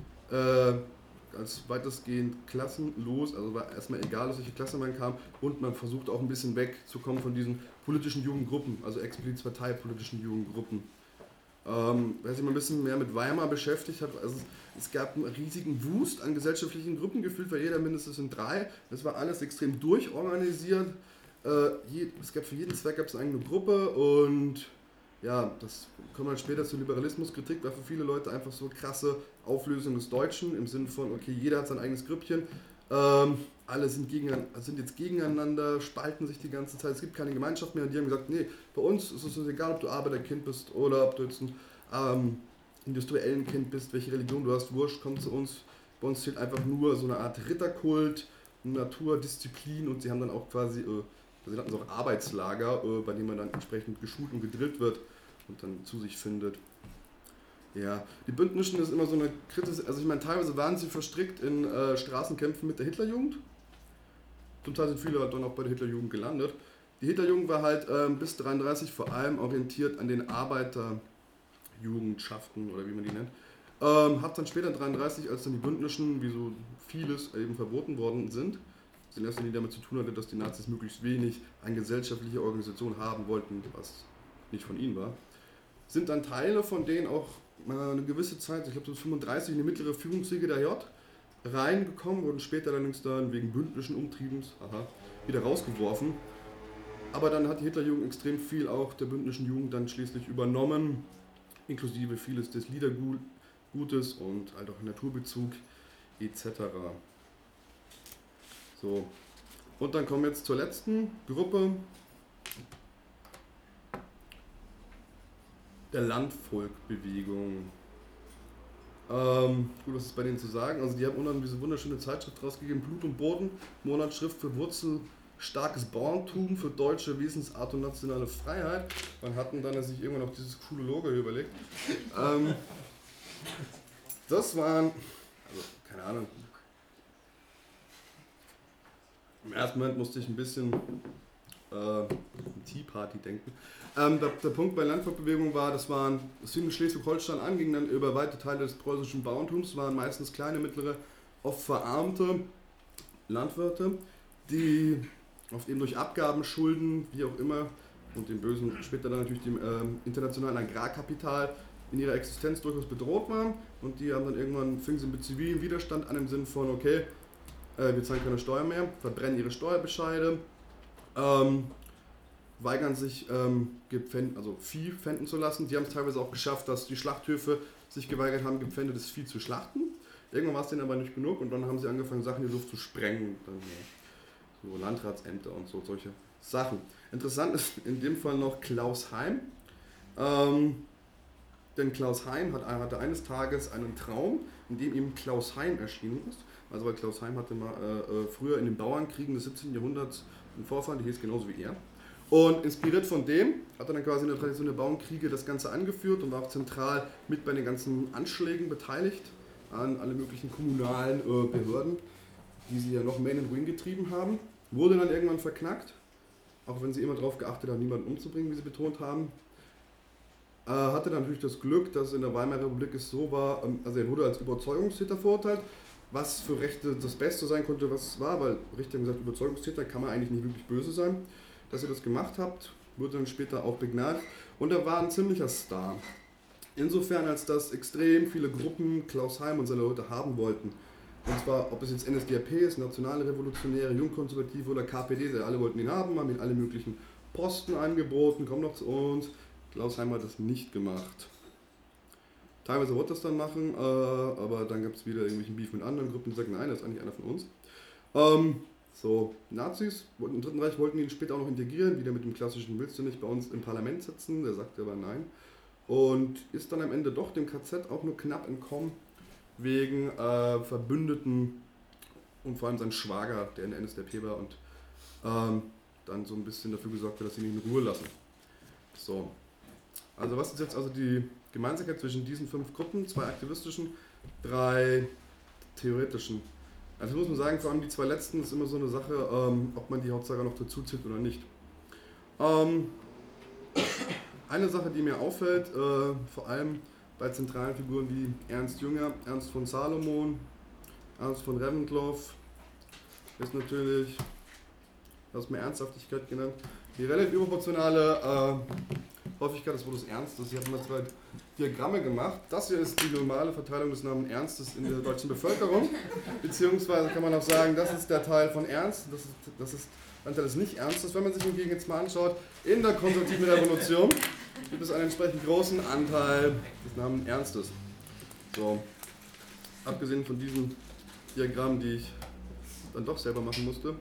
als weitestgehend klassenlos, also war erstmal egal, aus welche Klasse man kam, und man versucht auch ein bisschen wegzukommen von diesen politischen Jugendgruppen, also explizit parteipolitischen Jugendgruppen. Wer sich mal ein bisschen mehr mit Weimar beschäftigt hat, also es gab einen riesigen Wust an gesellschaftlichen Gruppen, gefühlt war jeder mindestens in 3, das war alles extrem durchorganisiert, es gab für jeden Zweck gab es eine eigene Gruppe und ja, das kommt halt später zur Liberalismuskritik, war für viele Leute einfach so krasse Auflösung des Deutschen im Sinne von, okay, jeder hat sein eigenes Grüppchen, alle sind jetzt gegeneinander, spalten sich die ganze Zeit, es gibt keine Gemeinschaft mehr und die haben gesagt, nee, bei uns ist es egal, ob du Arbeiterkind bist oder ob du jetzt ein industriellen Kind bist, welche Religion du hast, wurscht, komm zu uns, bei uns zählt einfach nur so eine Art Ritterkult, Naturdisziplin und sie haben dann auch quasi, sie hatten so auch Arbeitslager, bei denen man dann entsprechend geschult und gedrillt wird und dann zu sich findet. Ja, die Bündnischen ist immer so eine kritische, also ich meine, teilweise waren sie verstrickt in Straßenkämpfen mit der Hitlerjugend. Zum Teil sind viele halt dann auch bei der Hitlerjugend gelandet. Die Hitlerjugend war halt bis 1933 vor allem orientiert an den Arbeiterjugendschaften oder wie man die nennt. Hat dann später 1933, als dann die Bündnischen, wie so vieles eben verboten worden sind, was in erster Linie damit zu tun hatte, dass die Nazis möglichst wenig an gesellschaftliche Organisation haben wollten, was nicht von ihnen war, sind dann Teile von denen auch eine gewisse Zeit, ich glaube so 1935, in die mittlere Führungsriege der J reingekommen, wurden später allerdings dann wegen bündnischen Umtriebens wieder rausgeworfen. Aber dann hat die Hitlerjugend extrem viel auch der bündnischen Jugend dann schließlich übernommen, inklusive vieles des Liedergutes und halt auch Naturbezug etc. So. Und dann kommen wir jetzt zur letzten Gruppe, der Landvolkbewegung. Gut, was ist bei denen zu sagen? Also die haben unter diese wunderschöne Zeitschrift rausgegeben, Blut und Boden, Monatsschrift für wurzelstarkes Bauerntum, für deutsche Wesensart und nationale Freiheit. Man hatten dann sich irgendwann auch dieses coole Logo hier überlegt. Das waren, also keine Ahnung. Im ersten Moment musste ich ein bisschen Tea Party denken. Der Punkt bei Landvolkbewegung war, das fing in Schleswig-Holstein an, ging dann über weite Teile des preußischen Bauerntums, waren meistens kleine, mittlere, oft verarmte Landwirte, die oft eben durch Abgaben, Schulden, wie auch immer, und dem bösen, später dann natürlich dem internationalen Agrarkapital in ihrer Existenz durchaus bedroht waren, und die haben dann irgendwann, fingen sie mit zivilem Widerstand an im Sinne von, okay, wir zahlen keine Steuer mehr, verbrennen ihre Steuerbescheide, weigern sich, Vieh pfänden zu lassen. Die haben es teilweise auch geschafft, dass die Schlachthöfe sich geweigert haben, gepfändetes Vieh zu schlachten. Irgendwann war es denen aber nicht genug und dann haben sie angefangen, Sachen in die Luft zu sprengen. Dann, so Landratsämter und so, solche Sachen. Interessant ist in dem Fall noch Klaus Heim. Denn Klaus Heim hatte eines Tages einen Traum, in dem ihm Klaus Heim erschienen ist. Also weil Klaus Heim hatte mal früher in den Bauernkriegen des 17. Jahrhunderts einen Vorfahren, der hieß genauso wie er. Und inspiriert von dem hat er dann quasi in der Tradition der Bauernkriege das Ganze angeführt und war auch zentral mit bei den ganzen Anschlägen beteiligt an alle möglichen kommunalen Behörden, die sie ja noch mehr in den Ruin getrieben haben. Wurde dann irgendwann verknackt, auch wenn sie immer darauf geachtet haben, niemanden umzubringen, wie sie betont haben. Hatte dann natürlich das Glück, dass in der Weimarer Republik es so war, also er wurde als Überzeugungstäter verurteilt, was für Rechte das Beste sein konnte, was es war, weil Richter haben gesagt, Überzeugungstäter kann man eigentlich nicht wirklich böse sein. Dass ihr das gemacht habt, wurde dann später auch begnadigt und er war ein ziemlicher Star. Insofern, als dass extrem viele Gruppen Klaus Heim und seine Leute haben wollten. Und zwar, ob es jetzt NSDAP ist, Nationale Revolutionäre, Jungkonservative oder KPD, alle wollten ihn haben ihm alle möglichen Posten angeboten, komm noch zu uns. Klaus Heim hat das nicht gemacht. Teilweise wollte das dann machen, aber dann gab es wieder irgendwelchen Beef mit anderen Gruppen, die sagten, nein, das ist eigentlich einer von uns. Nazis im Dritten Reich wollten ihn später auch noch integrieren, wieder mit dem klassischen, willst du nicht bei uns im Parlament sitzen? Der sagte aber nein. Und ist dann am Ende doch dem KZ auch nur knapp entkommen, wegen Verbündeten und vor allem sein Schwager, der in der NSDAP war und dann so ein bisschen dafür gesorgt hat, dass sie ihn in Ruhe lassen. So. Also was ist jetzt also die Gemeinsamkeit zwischen diesen 5 Gruppen, 2 aktivistischen, 3 theoretischen? Also muss man sagen, vor allem die 2 letzten ist immer so eine Sache, ob man die Hauptsache noch dazu zählt oder nicht. Eine Sache, die mir auffällt, vor allem bei zentralen Figuren wie Ernst Jünger, Ernst von Salomon, Ernst von Reventlow, ist natürlich, du hast mir Ernsthaftigkeit genannt, die relativ überproportionale Häufigkeit des Wortes Ernstes. Ich habe mal 2 Diagramme gemacht. Das hier ist die normale Verteilung des Namens Ernstes in der deutschen Bevölkerung. Beziehungsweise kann man auch sagen, das ist der Teil von Ernst, das ist ein Teil des Nicht-Ernstes. Wenn man sich hingegen jetzt mal anschaut, in der konservativen Revolution gibt es einen entsprechend großen Anteil des Namens Ernstes. So, abgesehen von diesen Diagrammen, die ich dann doch selber machen musste.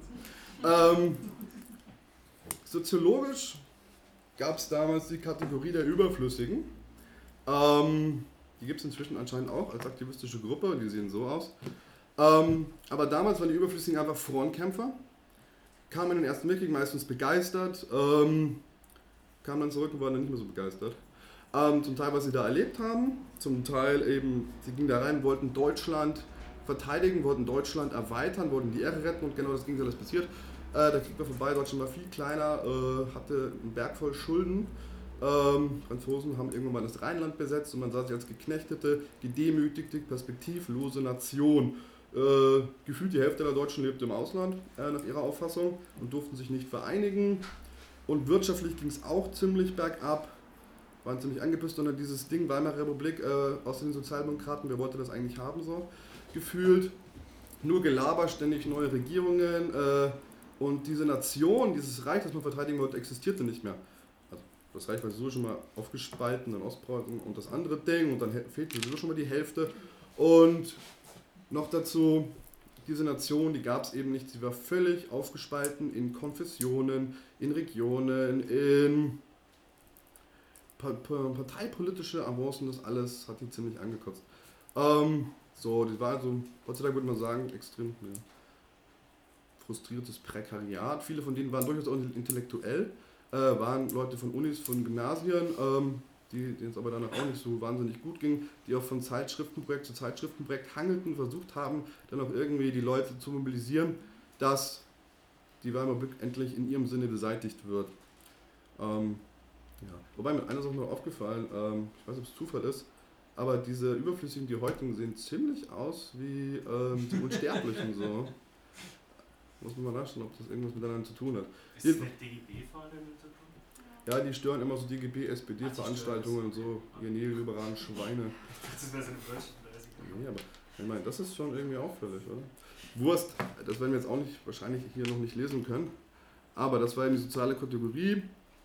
Soziologisch gab es damals die Kategorie der Überflüssigen. Die gibt es inzwischen anscheinend auch als aktivistische Gruppe, die sehen so aus. Aber damals waren die Überflüssigen einfach Frontkämpfer, kamen in den Ersten Weltkrieg meistens begeistert, kamen dann zurück und waren dann nicht mehr so begeistert. Zum Teil, was sie da erlebt haben, zum Teil eben, sie gingen da rein, wollten Deutschland verteidigen, wollten Deutschland erweitern, wollten die Ehre retten und genau das Gegenteil ist passiert. Der Krieg war vorbei, Deutschland war viel kleiner, hatte einen Berg voll Schulden. Franzosen haben irgendwann mal das Rheinland besetzt und man sah sich als geknechtete, gedemütigte, perspektivlose Nation. Gefühlt die Hälfte der Deutschen lebte im Ausland, nach ihrer Auffassung, und durften sich nicht vereinigen. Und wirtschaftlich ging es auch ziemlich bergab, waren ziemlich angepisst unter dieses Ding Weimarer Republik aus den Sozialdemokraten, wer wollte das eigentlich haben, so gefühlt. Nur Gelaber, ständig neue Regierungen. Und diese Nation, dieses Reich, das man verteidigen wollte, existierte nicht mehr. Also das Reich war sowieso schon mal aufgespalten in Ostpreußen und das andere Ding und dann fehlte sowieso schon mal die Hälfte. Und noch dazu, diese Nation, die gab es eben nicht, sie war völlig aufgespalten in Konfessionen, in Regionen, in parteipolitische Avancen, das alles hat die ziemlich angekotzt. Die war also, heutzutage würde man sagen, extrem frustriertes Prekariat. Viele von denen waren durchaus auch intellektuell, waren Leute von Unis, von Gymnasien, denen es aber danach auch nicht so wahnsinnig gut ging, die auch von Zeitschriftenprojekt zu Zeitschriftenprojekt hangelten, versucht haben, dann auch irgendwie die Leute zu mobilisieren, dass die Weimarer Republik endlich in ihrem Sinne beseitigt wird. Wobei mir eine Sache noch aufgefallen, ich weiß nicht, ob es Zufall ist, aber diese Überflüssigen, die heutigen, sehen ziemlich aus wie die Unsterblichen so. Muss man mal nachschauen, ob das irgendwas miteinander zu tun hat. Ist das mit DGB vorne mit zu tun? Ja, die stören immer so DGB, SPD-Veranstaltungen und so, ihr neoliberalen Schweine. Das wäre so eine Wirtschaft. Nee, aber Ich meine, das ist schon irgendwie auffällig, oder? Wurst, das werden wir jetzt auch nicht, wahrscheinlich hier noch nicht lesen können, aber das war eben die soziale Kategorie.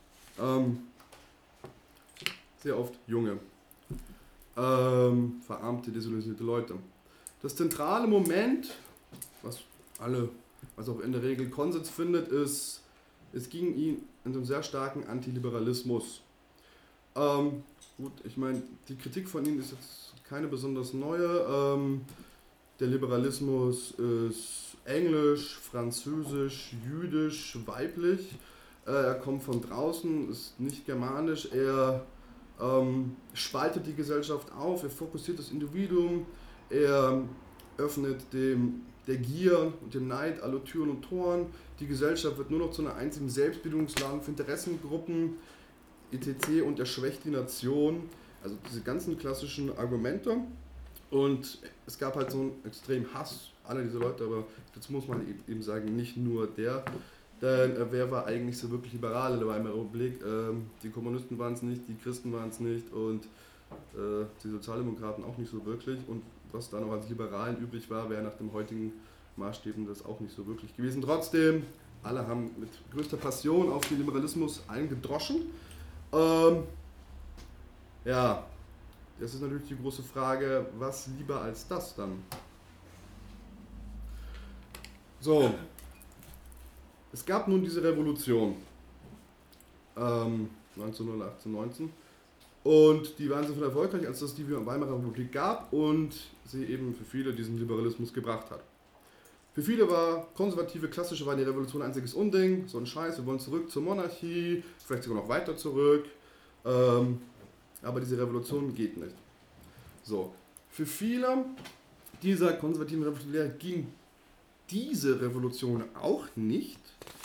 Sehr oft junge, verarmte, desillusionierte Leute. Das zentrale Moment, was auch in der Regel Konsens findet, ist, es ging ihm in einem sehr starken Antiliberalismus. Gut, ich meine, die Kritik von ihnen ist jetzt keine besonders neue. Der Liberalismus ist englisch, französisch, jüdisch, weiblich. Er kommt von draußen, ist nicht germanisch. Er spaltet die Gesellschaft auf, er fokussiert das Individuum, er öffnet der Gier und dem Neid alle Türen und Toren. Die Gesellschaft wird nur noch zu einer einzigen Selbstbedienungsladen für Interessengruppen, etc. und er schwächt die Nation. Also diese ganzen klassischen Argumente. Und es gab halt so einen extremen Hass aller dieser Leute, aber dazu muss man eben sagen, nicht nur der. Denn wer war eigentlich so wirklich liberal in der Weimarer Republik? Die Kommunisten waren es nicht, die Christen waren es nicht und die Sozialdemokraten auch nicht so wirklich. Und was dann auch als Liberalen üblich war, wäre nach dem heutigen Maßstäben das auch nicht so wirklich gewesen. Trotzdem, alle haben mit größter Passion auf den Liberalismus eingedroschen. Ja, das ist natürlich die große Frage, was lieber als das dann? So, es gab nun diese Revolution 1918, 19 und die waren so viel erfolgreich, als es die Weimarer Republik gab und sie eben für viele diesen Liberalismus gebracht hat. Für viele war konservative, klassische war die Revolution ein einziges Unding, so ein Scheiß, wir wollen zurück zur Monarchie, vielleicht sogar noch weiter zurück, aber diese Revolution geht nicht. So, für viele dieser konservativen Revolutionäre ging diese Revolution auch nicht.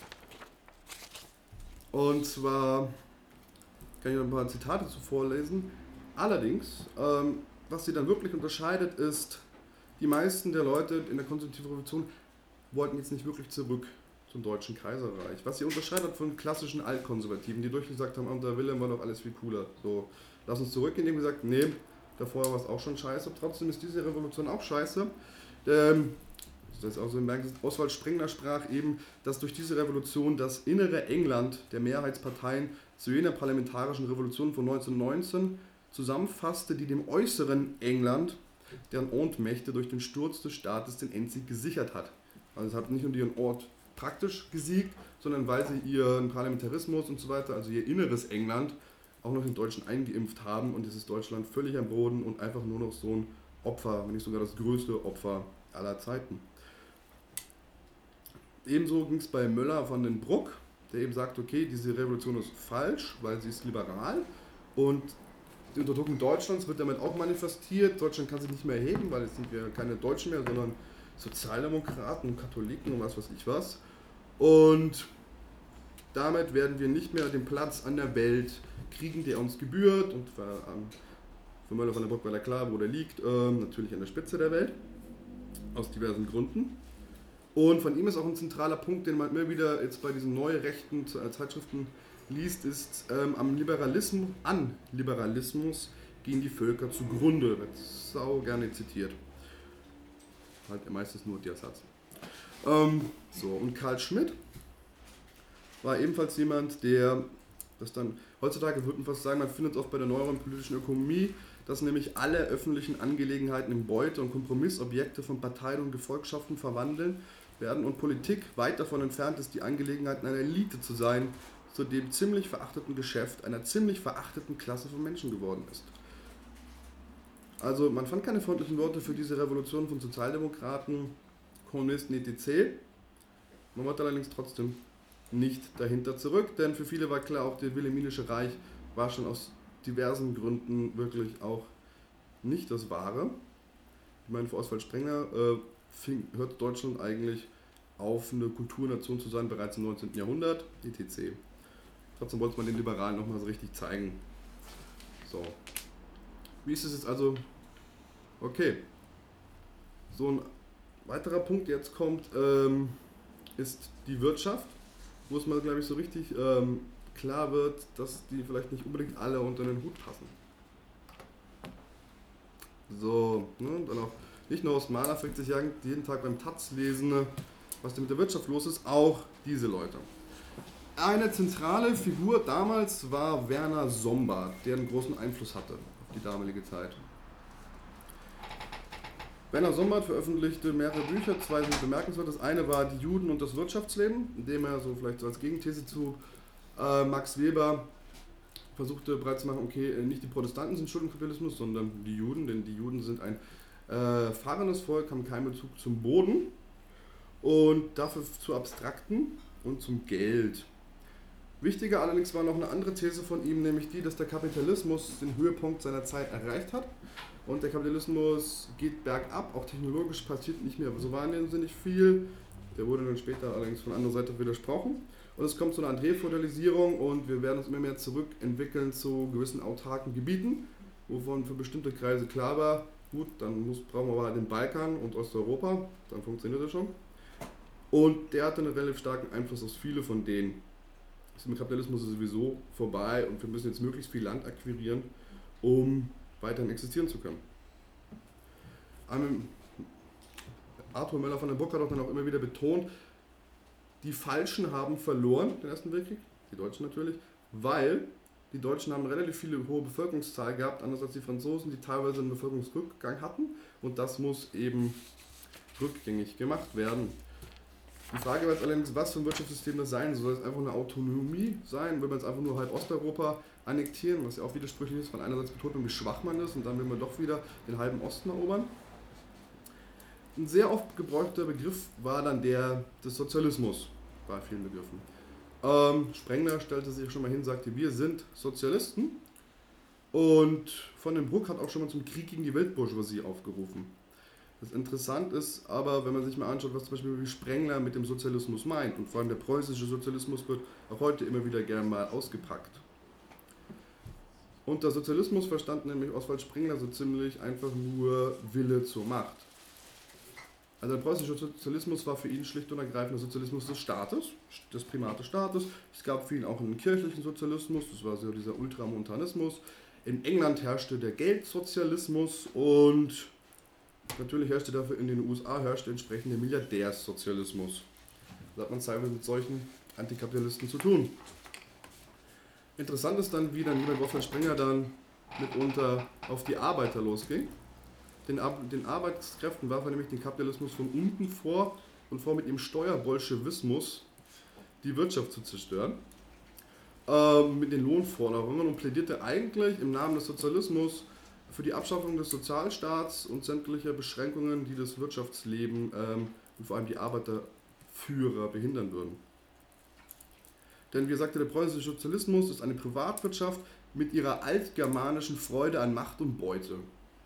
Und zwar kann ich noch ein paar Zitate zu vorlesen. Allerdings, was sie dann wirklich unterscheidet, ist, die meisten der Leute in der konservativen Revolution wollten jetzt nicht wirklich zurück zum Deutschen Kaiserreich. Was sie unterscheidet von klassischen Altkonservativen, die durchgesagt haben, unter Wilhelm war doch alles viel cooler. So, lass uns zurückgehen, die haben gesagt, nee, davor war es auch schon scheiße. Trotzdem ist diese Revolution auch scheiße. Das ist auch so, Oswald Spengler sprach eben, dass durch diese Revolution das innere England der Mehrheitsparteien zu jener parlamentarischen Revolution von 1919 zusammenfasste, die dem äußeren England, deren Ohnmächte durch den Sturz des Staates den Endsieg gesichert hat. Also es hat nicht nur ihren Ort praktisch gesiegt, sondern weil sie ihren Parlamentarismus und so weiter, also ihr inneres England, auch noch den Deutschen eingeimpft haben und dieses Deutschland völlig am Boden und einfach nur noch so ein Opfer, wenn nicht sogar das größte Opfer aller Zeiten. Ebenso ging es bei Möller von den Bruck, der eben sagt, okay, diese Revolution ist falsch, weil sie ist liberal und die Unterdrückung Deutschlands wird damit auch manifestiert. Deutschland kann sich nicht mehr erheben, weil jetzt sind wir keine Deutschen mehr, sondern Sozialdemokraten und Katholiken und was weiß ich was. Und damit werden wir nicht mehr den Platz an der Welt kriegen, der uns gebührt. Und für Möller von der Bruck war da klar, wo der liegt, natürlich an der Spitze der Welt, aus diversen Gründen. Und von ihm ist auch ein zentraler Punkt, den man immer wieder jetzt bei diesen neurechten Zeitschriften liest, ist an Liberalismus gehen die Völker zugrunde. Wird sau gerne zitiert. Halt meistens nur der Satz. So, und Karl Schmidt war ebenfalls jemand, der das dann, heutzutage würde man fast sagen, man findet es auch bei der neueren politischen Ökonomie, dass nämlich alle öffentlichen Angelegenheiten in Beute- und Kompromissobjekte von Parteien und Gefolgschaften verwandeln werden und Politik weit davon entfernt ist, die Angelegenheiten einer Elite zu sein, zu dem ziemlich verachteten Geschäft einer ziemlich verachteten Klasse von Menschen geworden ist. Also man fand keine freundlichen Worte für diese Revolution von Sozialdemokraten, Kommunisten etc. Man wollte allerdings trotzdem nicht dahinter zurück, denn für viele war klar, auch das Wilhelminische Reich war schon aus diversen Gründen wirklich auch nicht das Wahre. Ich meine, für Oswald Spengler hört Deutschland eigentlich auf, eine Kulturnation zu sein, bereits im 19. Jahrhundert, etc. Trotzdem wollte man den Liberalen nochmal so richtig zeigen. So. Wie ist es jetzt also? Okay. So ein weiterer Punkt, der jetzt kommt, ist die Wirtschaft, wo es mal, glaube ich, so richtig klar wird, dass die vielleicht nicht unbedingt alle unter den Hut passen. So, ne, dann auch nicht nur Horst Mahler, 40 Jahre jeden Tag beim Taz lesen, was denn mit der Wirtschaft los ist, auch diese Leute. Eine zentrale Figur damals war Werner Sombart, der einen großen Einfluss hatte auf die damalige Zeit. Werner Sombart veröffentlichte mehrere Bücher, zwei sind bemerkenswert. Das eine war Die Juden und das Wirtschaftsleben, in dem er so vielleicht so als Gegenthese zu Max Weber versuchte bereits zu machen, okay, nicht die Protestanten sind schuld im Kapitalismus, sondern die Juden, denn die Juden sind ein fahrendes Volk, haben keinen Bezug zum Boden und dafür zu Abstrakten und zum Geld. Wichtiger allerdings war noch eine andere These von ihm, nämlich die, dass der Kapitalismus den Höhepunkt seiner Zeit erreicht hat und der Kapitalismus geht bergab, auch technologisch passiert nicht mehr so wahnsinnig viel. Der wurde dann später allerdings von anderer Seite widersprochen. Und es kommt zu einer Refoderalisierung und wir werden uns immer mehr zurückentwickeln zu gewissen autarken Gebieten, wovon für bestimmte Kreise klar war, gut, dann brauchen wir aber halt den Balkan und Osteuropa, dann funktioniert das schon. Und der hatte einen relativ starken Einfluss auf viele von denen. Der Kapitalismus ist sowieso vorbei und wir müssen jetzt möglichst viel Land akquirieren, um weiterhin existieren zu können. Arthur Möller von der Burg hat auch dann auch immer wieder betont, die Falschen haben verloren, den Ersten Weltkrieg, die Deutschen natürlich, weil die Deutschen haben eine relativ viele hohe Bevölkerungszahl gehabt, anders als die Franzosen, die teilweise einen Bevölkerungsrückgang hatten und das muss eben rückgängig gemacht werden. Die Frage war jetzt allerdings, was für ein Wirtschaftssystem das sein soll. Soll es einfach eine Autonomie sein? Will man jetzt einfach nur halb Osteuropa annektieren, was ja auch widersprüchlich ist, von einerseits betont man, wie schwach man ist und dann will man doch wieder den halben Osten erobern. Ein sehr oft gebrauchter Begriff war dann der des Sozialismus, bei vielen Begriffen. Sprengler stellte sich schon mal hin und sagte, wir sind Sozialisten und von den Bruck hat auch schon mal zum Krieg gegen die Weltbourgeoisie aufgerufen. Das interessant ist aber, wenn man sich mal anschaut, was zum Beispiel wie Sprengler mit dem Sozialismus meint und vor allem der preußische Sozialismus wird auch heute immer wieder gern mal ausgepackt. Unter Sozialismus verstand nämlich Oswald Spengler so ziemlich einfach nur Wille zur Macht. Also der preußische Sozialismus war für ihn schlicht und ergreifend der Sozialismus des Staates, des Primat des Staates. Es gab für ihn auch einen kirchlichen Sozialismus, das war so dieser Ultramontanismus. In England herrschte der Geldsozialismus und natürlich herrschte dafür in den USA entsprechend der Milliardärssozialismus. Da hat man teilweise mit solchen Antikapitalisten zu tun. Interessant ist dann, wie dann jemand Oswald Spengler dann mitunter auf die Arbeiter losging. Den Arbeitskräften warf er nämlich den Kapitalismus von unten vor und vor mit dem Steuerbolschewismus die Wirtschaft zu zerstören. Mit den Lohnforderungen und plädierte eigentlich im Namen des Sozialismus für die Abschaffung des Sozialstaats und sämtlicher Beschränkungen, die das Wirtschaftsleben und vor allem die Arbeiterführer behindern würden. Denn wie sagte der preußische Sozialismus, ist eine Privatwirtschaft mit ihrer altgermanischen Freude an Macht und Beute.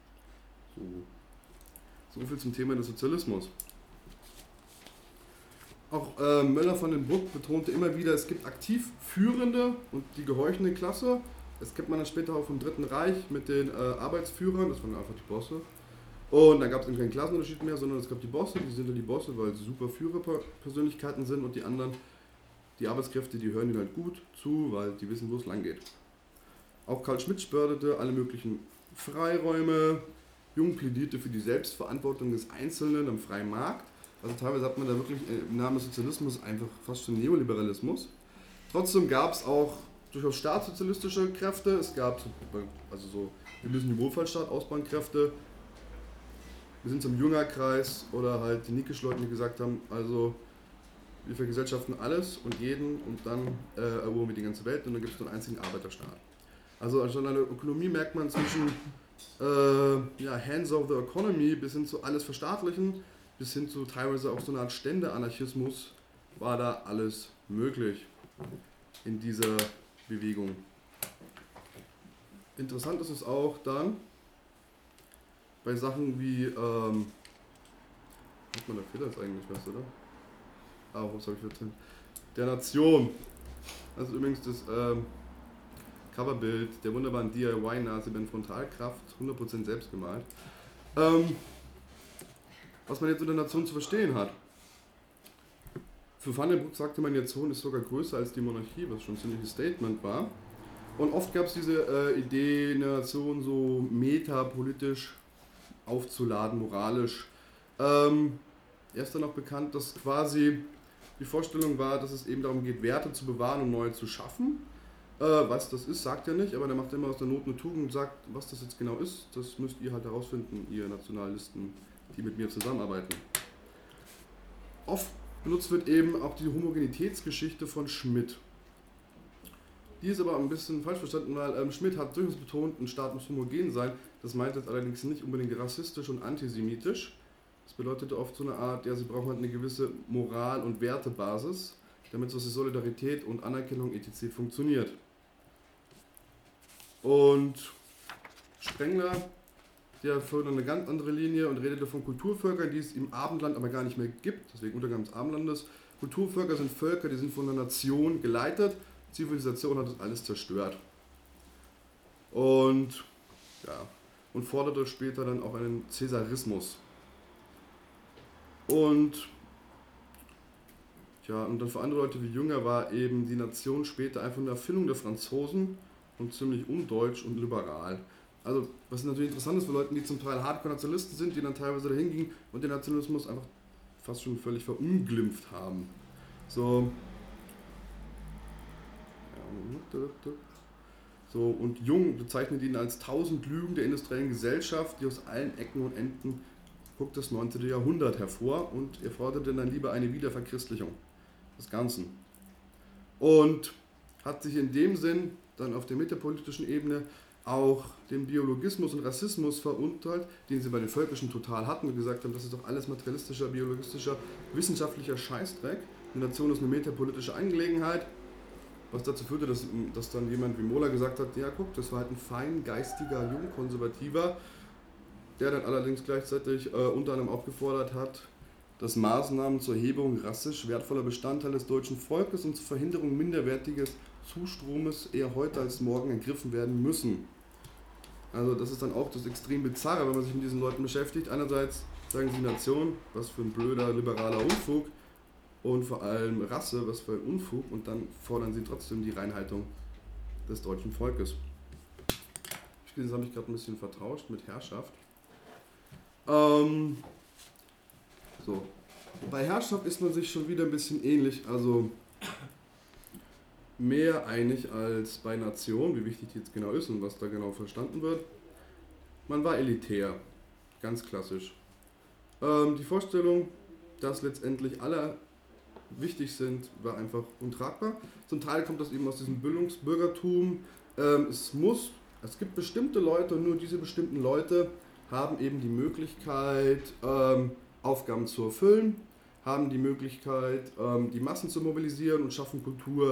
So viel zum Thema des Sozialismus. Auch Möller von den Bruck betonte immer wieder, es gibt aktiv Führende und die gehorchende Klasse. Das kennt man dann später auch vom Dritten Reich mit den Arbeitsführern, das waren einfach die Bosse. Und dann gab es eben keinen Klassenunterschied mehr, sondern es gab die Bosse, die sind dann die Bosse, weil sie super Führerpersönlichkeiten sind und die anderen, die Arbeitskräfte, die hören ihnen halt gut zu, weil die wissen, wo es lang geht. Auch Karl Schmitt förderte alle möglichen Freiräume, Jung plädierte für die Selbstverantwortung des Einzelnen am freien Markt. Also teilweise hat man da wirklich im Namen des Sozialismus einfach fast schon Neoliberalismus. Trotzdem gab es auch durchaus staatssozialistische Kräfte. Es gab wir müssen den Wohlfahrtsstaat ausbauen Kräfte. Wir sind zum Jüngerkreis oder halt die Nickisch-Leute, die gesagt haben, also wir vergesellschaften alles und jeden und dann erobern wir die ganze Welt und dann gibt es nur einen einzigen Arbeiterstaat. Also schon an der Ökonomie merkt man zwischen Hands of the Economy bis hin zu alles verstaatlichen, bis hin zu teilweise auch so eine Art Ständeanarchismus war da alles möglich in dieser Bewegung. Interessant ist es auch dann bei Sachen wie, was man da fehlt jetzt eigentlich was, oder? Was habe ich erzählt? Der Nation. Das ist übrigens das Coverbild der wunderbaren DIY-Naseband Frontalkraft, 100% selbst gemalt. Was man jetzt unter Nation zu verstehen hat. Für Van den Broek sagte man, die Nation ist sogar größer als die Monarchie, was schon ein ziemliches Statement war. Und oft gab es diese Idee, eine Nation so metapolitisch aufzuladen, moralisch. Er ist dann auch bekannt, dass quasi die Vorstellung war, dass es eben darum geht, Werte zu bewahren und neue zu schaffen. Was das ist, sagt er nicht, aber der macht immer aus der Not eine Tugend und sagt, was das jetzt genau ist, das müsst ihr halt herausfinden, ihr Nationalisten, die mit mir zusammenarbeiten. Oft benutzt wird eben auch die Homogenitätsgeschichte von Schmidt. Die ist aber ein bisschen falsch verstanden, weil Schmidt hat durchaus betont, ein Staat muss homogen sein. Das meint jetzt allerdings nicht unbedingt rassistisch und antisemitisch. Das bedeutet oft so eine Art, ja, sie brauchen halt eine gewisse Moral- und Wertebasis, damit so Solidarität und Anerkennung etc. funktioniert. Und Sprengler, der führt eine ganz andere Linie und redete von Kulturvölkern, die es im Abendland aber gar nicht mehr gibt, deswegen Untergang des Abendlandes. Kulturvölker sind Völker, die sind von einer Nation geleitet, Zivilisation hat das alles zerstört. Und, ja, und forderte später dann auch einen Cäsarismus. Und dann für andere Leute wie Jünger war eben die Nation später einfach eine Erfindung der Franzosen und ziemlich undeutsch und liberal. Also, was natürlich interessant ist für Leute, die zum Teil Hardcore-Nationalisten sind, die dann teilweise dahin gingen und den Nationalismus einfach fast schon völlig verunglimpft haben. So. Und Jung bezeichnet ihn als 1000 Lügen der industriellen Gesellschaft, die aus allen Ecken und Enden guckt das 19. Jahrhundert hervor und er forderte dann lieber eine Wiederverchristlichung des Ganzen. Und hat sich in dem Sinn dann auf der metapolitischen Ebene auch den Biologismus und Rassismus verurteilt, den sie bei den Völkischen total hatten und gesagt haben, das ist doch alles materialistischer, biologistischer, wissenschaftlicher Scheißdreck. Die Nation ist eine metapolitische Angelegenheit, was dazu führte, dass dann jemand wie Mohler gesagt hat, ja guck, das war halt ein feingeistiger Jungkonservativer, der dann allerdings gleichzeitig unter anderem auch gefordert hat, dass Maßnahmen zur Erhebung rassisch wertvoller Bestandteile des deutschen Volkes und zur Verhinderung minderwertiges Zustromes eher heute als morgen ergriffen werden müssen. Also das ist dann auch das extrem Bizarre, wenn man sich mit diesen Leuten beschäftigt. Einerseits sagen sie Nation, was für ein blöder, liberaler Unfug, und vor allem Rasse, was für ein Unfug, und dann fordern sie trotzdem die Reinhaltung des deutschen Volkes. Das habe ich gerade ein bisschen vertauscht mit Herrschaft. So. Bei Herrschaft ist man sich schon wieder ein bisschen ähnlich, also mehr einig als bei Nation, wie wichtig die jetzt genau ist und was da genau verstanden wird. Man war elitär, ganz klassisch. Die Vorstellung, dass letztendlich alle wichtig sind, war einfach untragbar. Zum Teil kommt das eben aus diesem Bildungsbürgertum. Es gibt bestimmte Leute und nur diese bestimmten Leute haben eben die Möglichkeit, Aufgaben zu erfüllen, haben die Möglichkeit, die Massen zu mobilisieren und schaffen Kultur.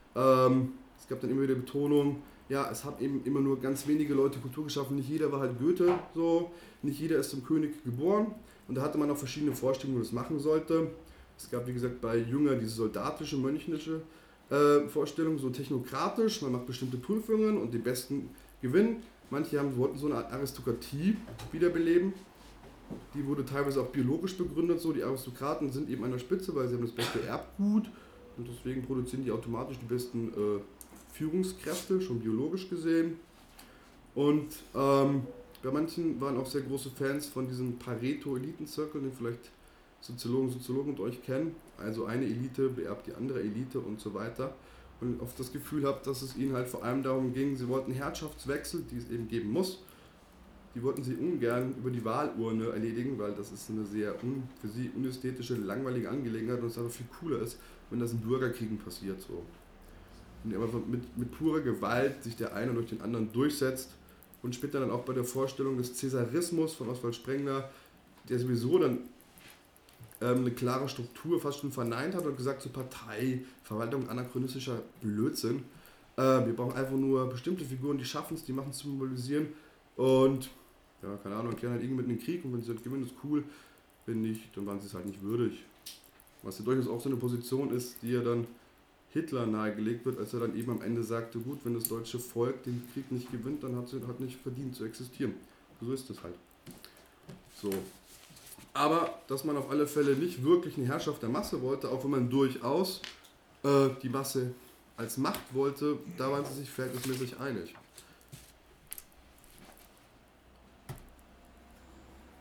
Es gab dann immer wieder Betonung, ja, es haben eben immer nur ganz wenige Leute Kultur geschaffen, nicht jeder war halt Goethe, so, nicht jeder ist zum König geboren, und da hatte man auch verschiedene Vorstellungen, wie man das machen sollte. Es gab, wie gesagt, bei Jünger diese soldatische, mönchliche Vorstellung, so technokratisch, man macht bestimmte Prüfungen und die Besten gewinnen. Manche wollten so eine Art Aristokratie wiederbeleben. Die wurde teilweise auch biologisch begründet, so die Aristokraten sind eben an der Spitze, weil sie haben das beste Erbgut und deswegen produzieren die automatisch die besten Führungskräfte, schon biologisch gesehen. Und bei manchen waren auch sehr große Fans von diesen Pareto-Elitenzirkeln, den vielleicht Soziologen und euch kennen. Also eine Elite beerbt die andere Elite und so weiter. Und oft das Gefühl habt, dass es ihnen halt vor allem darum ging, sie wollten Herrschaftswechsel, die es eben geben muss. Die wollten sie ungern über die Wahlurne erledigen, weil das ist eine sehr für sie unästhetische, langweilige Angelegenheit und es aber viel cooler ist, wenn das in Bürgerkriegen passiert. So. Und einfach mit purer Gewalt sich der eine durch den anderen durchsetzt und später dann auch bei der Vorstellung des Cäsarismus von Oswald Spengler, der sowieso dann eine klare Struktur fast schon verneint hat und gesagt, so Partei, Verwaltung, anachronistischer Blödsinn. Wir brauchen einfach nur bestimmte Figuren, die schaffen es, die machen es zu mobilisieren und ja, keine Ahnung, erklären halt irgendwie mit einem Krieg und wenn sie halt gewinnen, ist cool. Wenn nicht, dann waren sie es halt nicht würdig. Was ja durchaus auch so eine Position ist, die ja dann Hitler nahegelegt wird, als er dann eben am Ende sagte, gut, wenn das deutsche Volk den Krieg nicht gewinnt, dann hat es nicht verdient zu existieren. So ist es halt. So. Aber, dass man auf alle Fälle nicht wirklich eine Herrschaft der Masse wollte, auch wenn man durchaus die Masse als Macht wollte, da waren sie sich verhältnismäßig einig.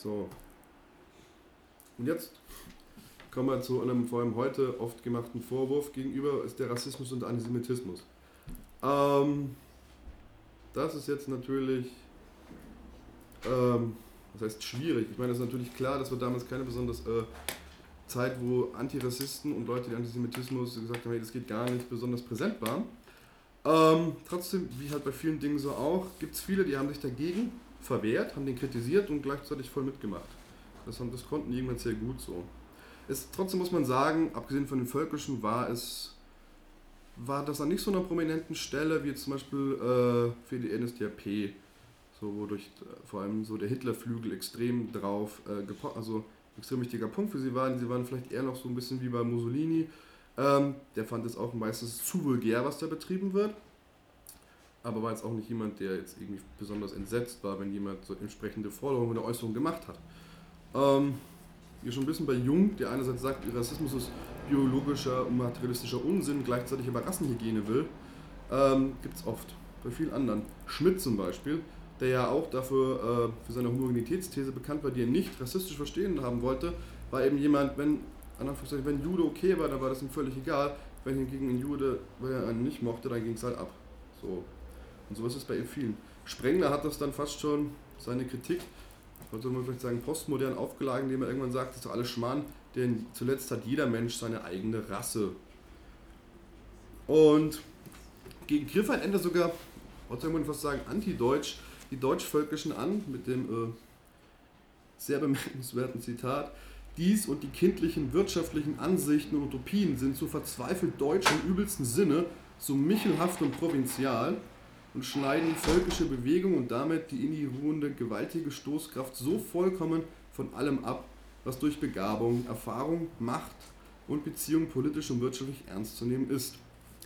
So. Und jetzt kommen wir zu einem vor allem heute oft gemachten Vorwurf gegenüber, ist der Rassismus und der Antisemitismus. Das ist jetzt natürlich, das heißt schwierig. Ich meine, es ist natürlich klar, dass wir damals keine besonders Zeit, wo Antirassisten und Leute, die Antisemitismus gesagt haben, hey, das geht gar nicht, besonders präsent waren. Trotzdem, wie halt bei vielen Dingen so auch, gibt es viele, die haben sich dagegen verwehrt, haben den kritisiert und gleichzeitig voll mitgemacht. Das konnten die irgendwann sehr gut so. Trotzdem muss man sagen, abgesehen von den Völkischen, war das an nicht so einer prominenten Stelle wie zum Beispiel für die NSDAP, so wodurch vor allem so der Hitlerflügel extrem drauf also extrem wichtiger Punkt für sie waren. Sie waren vielleicht eher noch so ein bisschen wie bei Mussolini. Der fand es auch meistens zu vulgär, was da betrieben wird. Aber war jetzt auch nicht jemand, der jetzt irgendwie besonders entsetzt war, wenn jemand so entsprechende Forderungen oder Äußerungen gemacht hat. Hier schon ein bisschen bei Jung, der einerseits sagt, Rassismus ist biologischer und materialistischer Unsinn, gleichzeitig aber Rassenhygiene will, gibt es oft. Bei vielen anderen. Schmidt zum Beispiel, der ja auch dafür für seine Homogenitätsthese bekannt war, die er nicht rassistisch verstehen haben wollte, war eben jemand, wenn Jude okay war, dann war das ihm völlig egal. Wenn hingegen ein Jude, weil er einen nicht mochte, dann ging es halt ab. So. Und so ist es bei ihm vielen. Sprengler hat das dann fast schon, seine Kritik, sollte man vielleicht sagen, postmodern aufgeladen, indem er irgendwann sagt, das ist doch alles Schmarrn, denn zuletzt hat jeder Mensch seine eigene Rasse. Und gegen Griffith endet sogar, sollte man fast sagen, anti-deutsch, die Deutschvölkischen an, mit dem sehr bemerkenswerten Zitat: Dies und die kindlichen wirtschaftlichen Ansichten und Utopien sind so verzweifelt deutsch im übelsten Sinne, so michelhaft und provinzial und schneiden die völkische Bewegung und damit die in ihr ruhende gewaltige Stoßkraft so vollkommen von allem ab, was durch Begabung, Erfahrung, Macht und Beziehung politisch und wirtschaftlich ernst zu nehmen ist.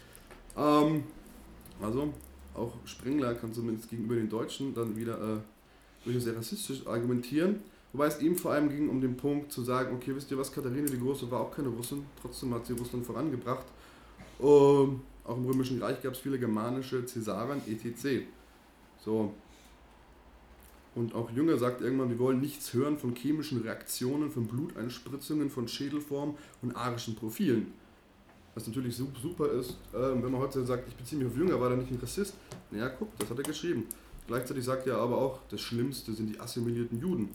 Also auch Sprengler kann zumindest gegenüber den Deutschen dann wieder durchaus sehr rassistisch argumentieren. Wobei es ihm vor allem ging um den Punkt zu sagen, okay, wisst ihr was, Katharina die Große war auch keine Russin, trotzdem hat sie Russland vorangebracht. Auch im Römischen Reich gab es viele germanische Cäsaren, etc. So. Und auch Jünger sagt irgendwann, wir wollen nichts hören von chemischen Reaktionen, von Bluteinspritzungen, von Schädelformen und arischen Profilen. Was natürlich super ist, wenn man heute sagt, ich beziehe mich auf Jünger, war er nicht ein Rassist? Naja, guck, das hat er geschrieben. Gleichzeitig sagt er aber auch, das Schlimmste sind die assimilierten Juden.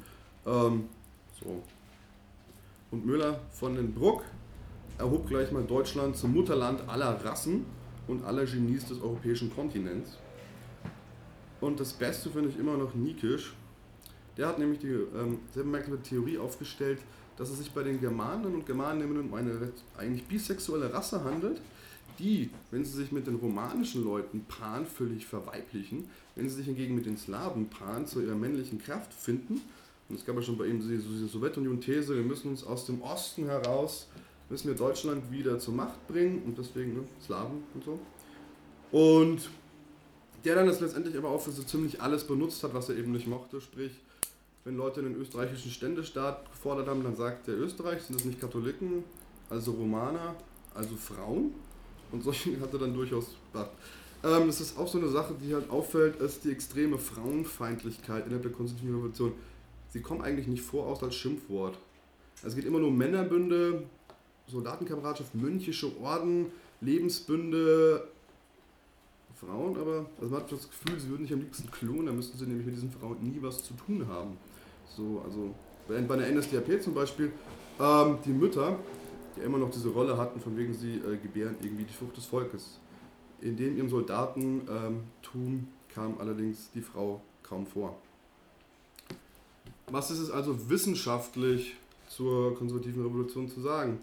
So. Und Müller von den Bruck erhob gleich mal Deutschland zum Mutterland aller Rassen und aller Genies des europäischen Kontinents. Und das Beste finde ich immer noch Niekisch. Der hat nämlich die sehr bemerkenswerte Theorie aufgestellt, dass es sich bei den Germanen und Germaninnen um eine eigentlich bisexuelle Rasse handelt, die, wenn sie sich mit den romanischen Leuten paaren, völlig verweiblichen, wenn sie sich hingegen mit den Slawen paaren, zu ihrer männlichen Kraft finden. Und es gab ja schon bei ihm diese Sowjetunion-These, wir müssen uns aus dem Osten heraus, müssen wir Deutschland wieder zur Macht bringen und deswegen Slawen und so. Und der dann das letztendlich aber auch für so ziemlich alles benutzt hat, was er eben nicht mochte, sprich, wenn Leute den österreichischen Ständestaat gefordert haben, dann sagt der Österreich, sind das nicht Katholiken, also Romaner, also Frauen? Und solche hat er dann durchaus gebracht. Das ist auch so eine Sache, die halt auffällt, ist die extreme Frauenfeindlichkeit innerhalb der konstitutiven Revolution. Sie kommen eigentlich nicht vor, außer als Schimpfwort. Es geht immer nur um Männerbünde, Soldatenkameradschaft, mönchische Orden, Lebensbünde, Frauen, aber also man hat das Gefühl, sie würden nicht am liebsten klonen, dann müssten sie nämlich mit diesen Frauen nie was zu tun haben. So, also bei der NSDAP zum Beispiel, die Mütter, die immer noch diese Rolle hatten, von wegen sie gebären irgendwie die Frucht des Volkes. In dem ihrem Soldatentum kam allerdings die Frau kaum vor. Was ist es also wissenschaftlich zur konservativen Revolution zu sagen?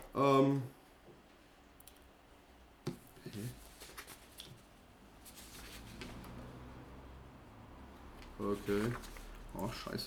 Okay. Oh, scheiße.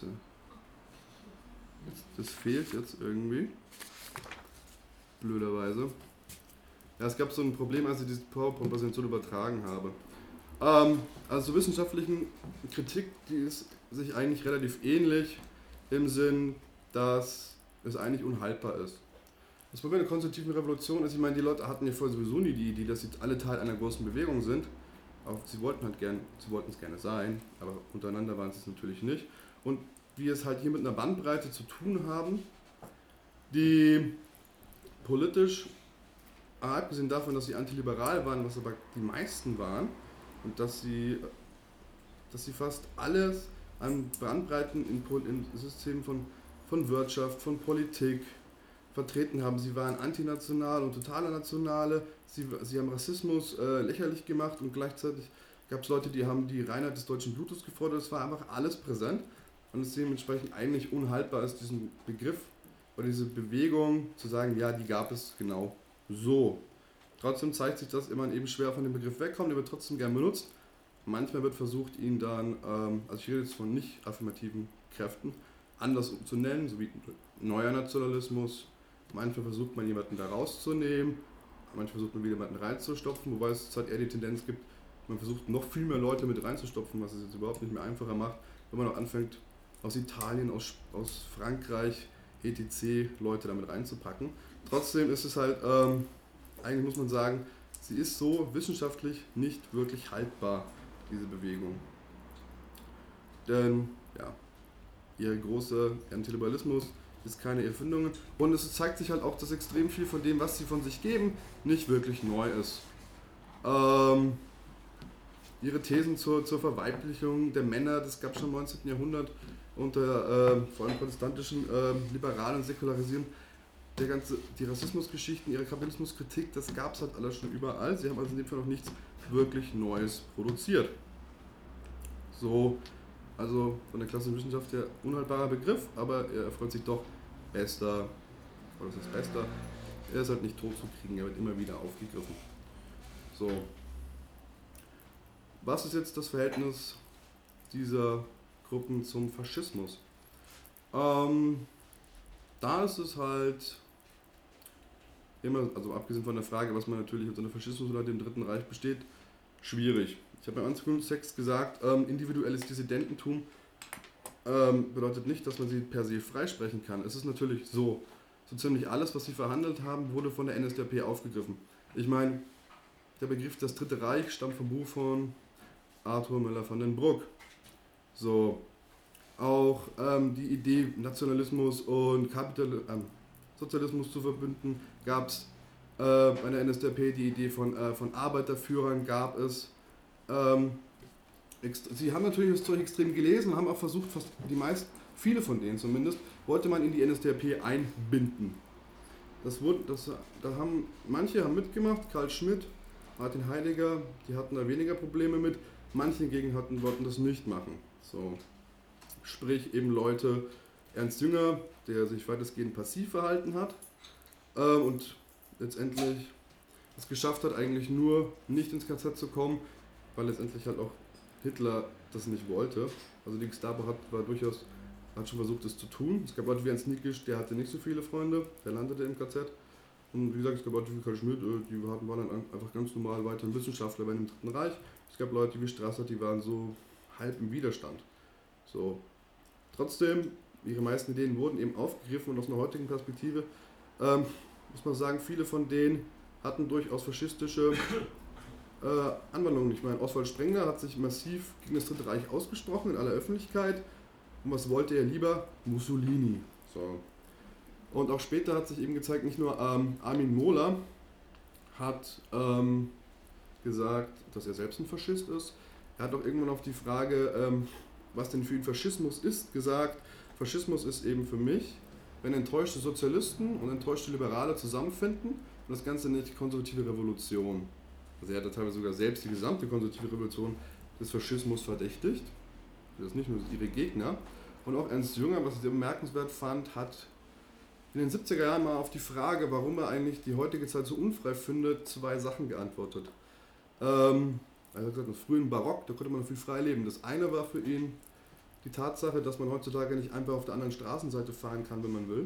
Das fehlt jetzt irgendwie. Blöderweise. Ja, es gab so ein Problem, als ich diese PowerPoint-Präsentation übertragen habe. Also zur wissenschaftlichen Kritik, die ist sich eigentlich relativ ähnlich im Sinn, dass es eigentlich unhaltbar ist. Das Problem der konstitutiven Revolution ist, ich meine, die Leute hatten ja vorher sowieso nie die Idee, dass sie alle Teil einer großen Bewegung sind. Auch sie wollten es gerne sein, aber untereinander waren sie es natürlich nicht. Und wir es halt hier mit einer Bandbreite zu tun haben, die politisch, abgesehen davon, dass sie antiliberal waren, was aber die meisten waren, und dass sie fast alles an Bandbreiten in Systemen von Wirtschaft, von Politik vertreten haben. Sie waren antinational und totale Nationale, sie haben Rassismus lächerlich gemacht und gleichzeitig gab es Leute, die haben die Reinheit des deutschen Blutes gefordert. Es war einfach alles präsent und es dementsprechend eigentlich unhaltbar ist, diesen Begriff oder diese Bewegung zu sagen, ja, die gab es genau so. Trotzdem zeigt sich, dass man eben schwer von dem Begriff wegkommt, der wird trotzdem gern benutzt. Manchmal wird versucht, ihn dann, also ich rede jetzt von nicht affirmativen Kräften, anders zu nennen, so wie neuer Nationalismus. Manchmal versucht man jemanden da rauszunehmen, manchmal versucht man wieder jemanden reinzustopfen, wobei es halt eher die Tendenz gibt, man versucht noch viel mehr Leute mit reinzustopfen, was es jetzt überhaupt nicht mehr einfacher macht, wenn man auch anfängt, aus Italien, aus Frankreich, etc. Leute damit reinzupacken. Trotzdem ist es halt, eigentlich muss man sagen, sie ist so wissenschaftlich nicht wirklich haltbar, diese Bewegung. Denn, ja, ihr großer Antiliberalismus ist keine Erfindung und es zeigt sich halt auch, dass extrem viel von dem, was sie von sich geben, nicht wirklich neu ist. Ihre Thesen zur Verweiblichung der Männer, das gab es schon im 19. Jahrhundert unter vor allem protestantischen liberalen Säkularisierung. Die Rassismusgeschichten, ihre Kapitalismuskritik, das gab es halt alles schon überall. Sie haben also in dem Fall noch nichts wirklich Neues produziert. So, also von der klassischen Wissenschaft her unhaltbarer Begriff, aber er erfreut sich doch bester, oder was ist bester? Er ist halt nicht tot zu kriegen, er wird immer wieder aufgegriffen. So. Was ist jetzt das Verhältnis dieser Gruppen zum Faschismus? Da ist es halt immer, also abgesehen von der Frage, was man natürlich unter dem Faschismus oder dem Dritten Reich besteht, schwierig. Ich habe im Anfangstext gesagt, individuelles Dissidententum bedeutet nicht, dass man sie per se freisprechen kann. Es ist natürlich so ziemlich alles, was sie verhandelt haben, wurde von der NSDAP aufgegriffen. Ich meine, der Begriff das Dritte Reich stammt vom Buch von Arthur Müller von den Bruck. So, auch die Idee, Nationalismus und Sozialismus zu verbünden, gab es bei der NSDAP. Die Idee von Arbeiterführern gab es. Sie haben natürlich Historie extrem gelesen und haben auch versucht, viele von denen zumindest, wollte man in die NSDAP einbinden. Manche haben mitgemacht, Karl Schmidt, Martin Heidegger, die hatten da weniger Probleme mit, manche hingegen wollten das nicht machen. So. Sprich eben Leute, Ernst Jünger, der sich weitestgehend passiv verhalten hat und letztendlich es geschafft hat, eigentlich nur nicht ins KZ zu kommen, weil letztendlich halt auch Hitler das nicht wollte. Also die Gestapo hat schon versucht, das zu tun. Es gab Leute wie Ernst Niekisch, der hatte nicht so viele Freunde, der landete im KZ. Und wie gesagt, es gab Leute wie Karl Schmidt, die waren dann einfach ganz normal weiterhin Wissenschaftler bei dem Dritten Reich. Es gab Leute wie Strasser, die waren so halb im Widerstand. So. Trotzdem, ihre meisten Ideen wurden eben aufgegriffen und aus einer heutigen Perspektive muss man sagen, viele von denen hatten durchaus faschistische Anwandlungen. Ich meine, Oswald Spengler hat sich massiv gegen das Dritte Reich ausgesprochen in aller Öffentlichkeit. Und was wollte er lieber? Mussolini. So. Und auch später hat sich eben gezeigt, nicht nur Armin Mohler hat gesagt, dass er selbst ein Faschist ist. Er hat auch irgendwann auf die Frage, was denn für ihn Faschismus ist, gesagt, Faschismus ist eben für mich, wenn enttäuschte Sozialisten und enttäuschte Liberale zusammenfinden und das Ganze nennt sich konservative Revolution. Also er hat teilweise sogar selbst die gesamte konservative Revolution des Faschismus verdächtigt. Das ist nicht nur ihre Gegner. Und auch Ernst Jünger, was ich sehr bemerkenswert fand, hat in den 70er Jahren mal auf die Frage, warum er eigentlich die heutige Zeit so unfrei findet, 2 Sachen geantwortet. Er hat gesagt, im frühen Barock, da konnte man noch viel frei leben. Das eine war für ihn die Tatsache, dass man heutzutage nicht einfach auf der anderen Straßenseite fahren kann, wenn man will.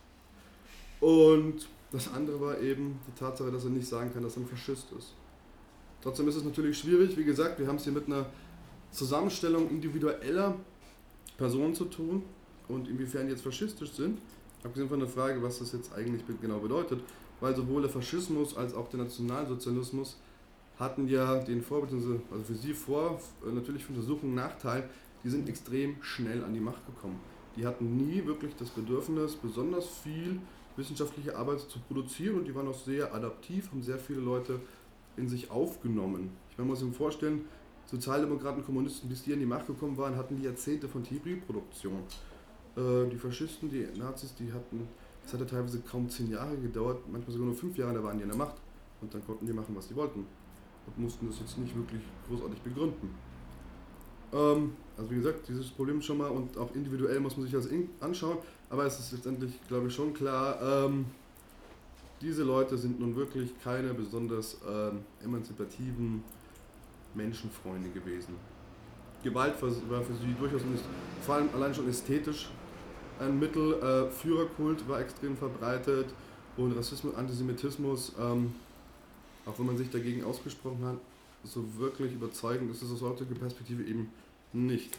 Und das andere war eben die Tatsache, dass er nicht sagen kann, dass er ein Faschist ist. Trotzdem ist es natürlich schwierig, wie gesagt, wir haben es hier mit einer Zusammenstellung individueller Personen zu tun und inwiefern die jetzt faschistisch sind, abgesehen von der Frage, was das jetzt eigentlich genau bedeutet, weil sowohl der Faschismus als auch der Nationalsozialismus hatten ja den also für sie natürlich für Untersuchungen Nachteil, die sind extrem schnell an die Macht gekommen. die hatten nie wirklich das Bedürfnis, besonders viel wissenschaftliche Arbeit zu produzieren und die waren auch sehr adaptiv, haben sehr viele Leute in sich aufgenommen. Ich meine, man muss sich vorstellen, Sozialdemokraten, Kommunisten, bis die an die Macht gekommen waren, hatten die Jahrzehnte von Theorieproduktion. Die Faschisten, die Nazis, das hatte teilweise kaum 10 Jahre gedauert, manchmal sogar nur 5 Jahre, da waren die an der Macht. Und dann konnten die machen, was sie wollten. Und mussten das jetzt nicht wirklich großartig begründen. Also wie gesagt, dieses Problem schon mal und auch individuell muss man sich das anschauen, aber es ist letztendlich, glaube ich, schon klar, diese Leute sind nun wirklich keine besonders emanzipativen Menschenfreunde gewesen. Gewalt war für sie durchaus nicht, vor allem allein schon ästhetisch ein Mittel, Führerkult war extrem verbreitet und Rassismus, Antisemitismus, auch wenn man sich dagegen ausgesprochen hat, so wirklich überzeugend ist es aus heutiger Perspektive eben nicht.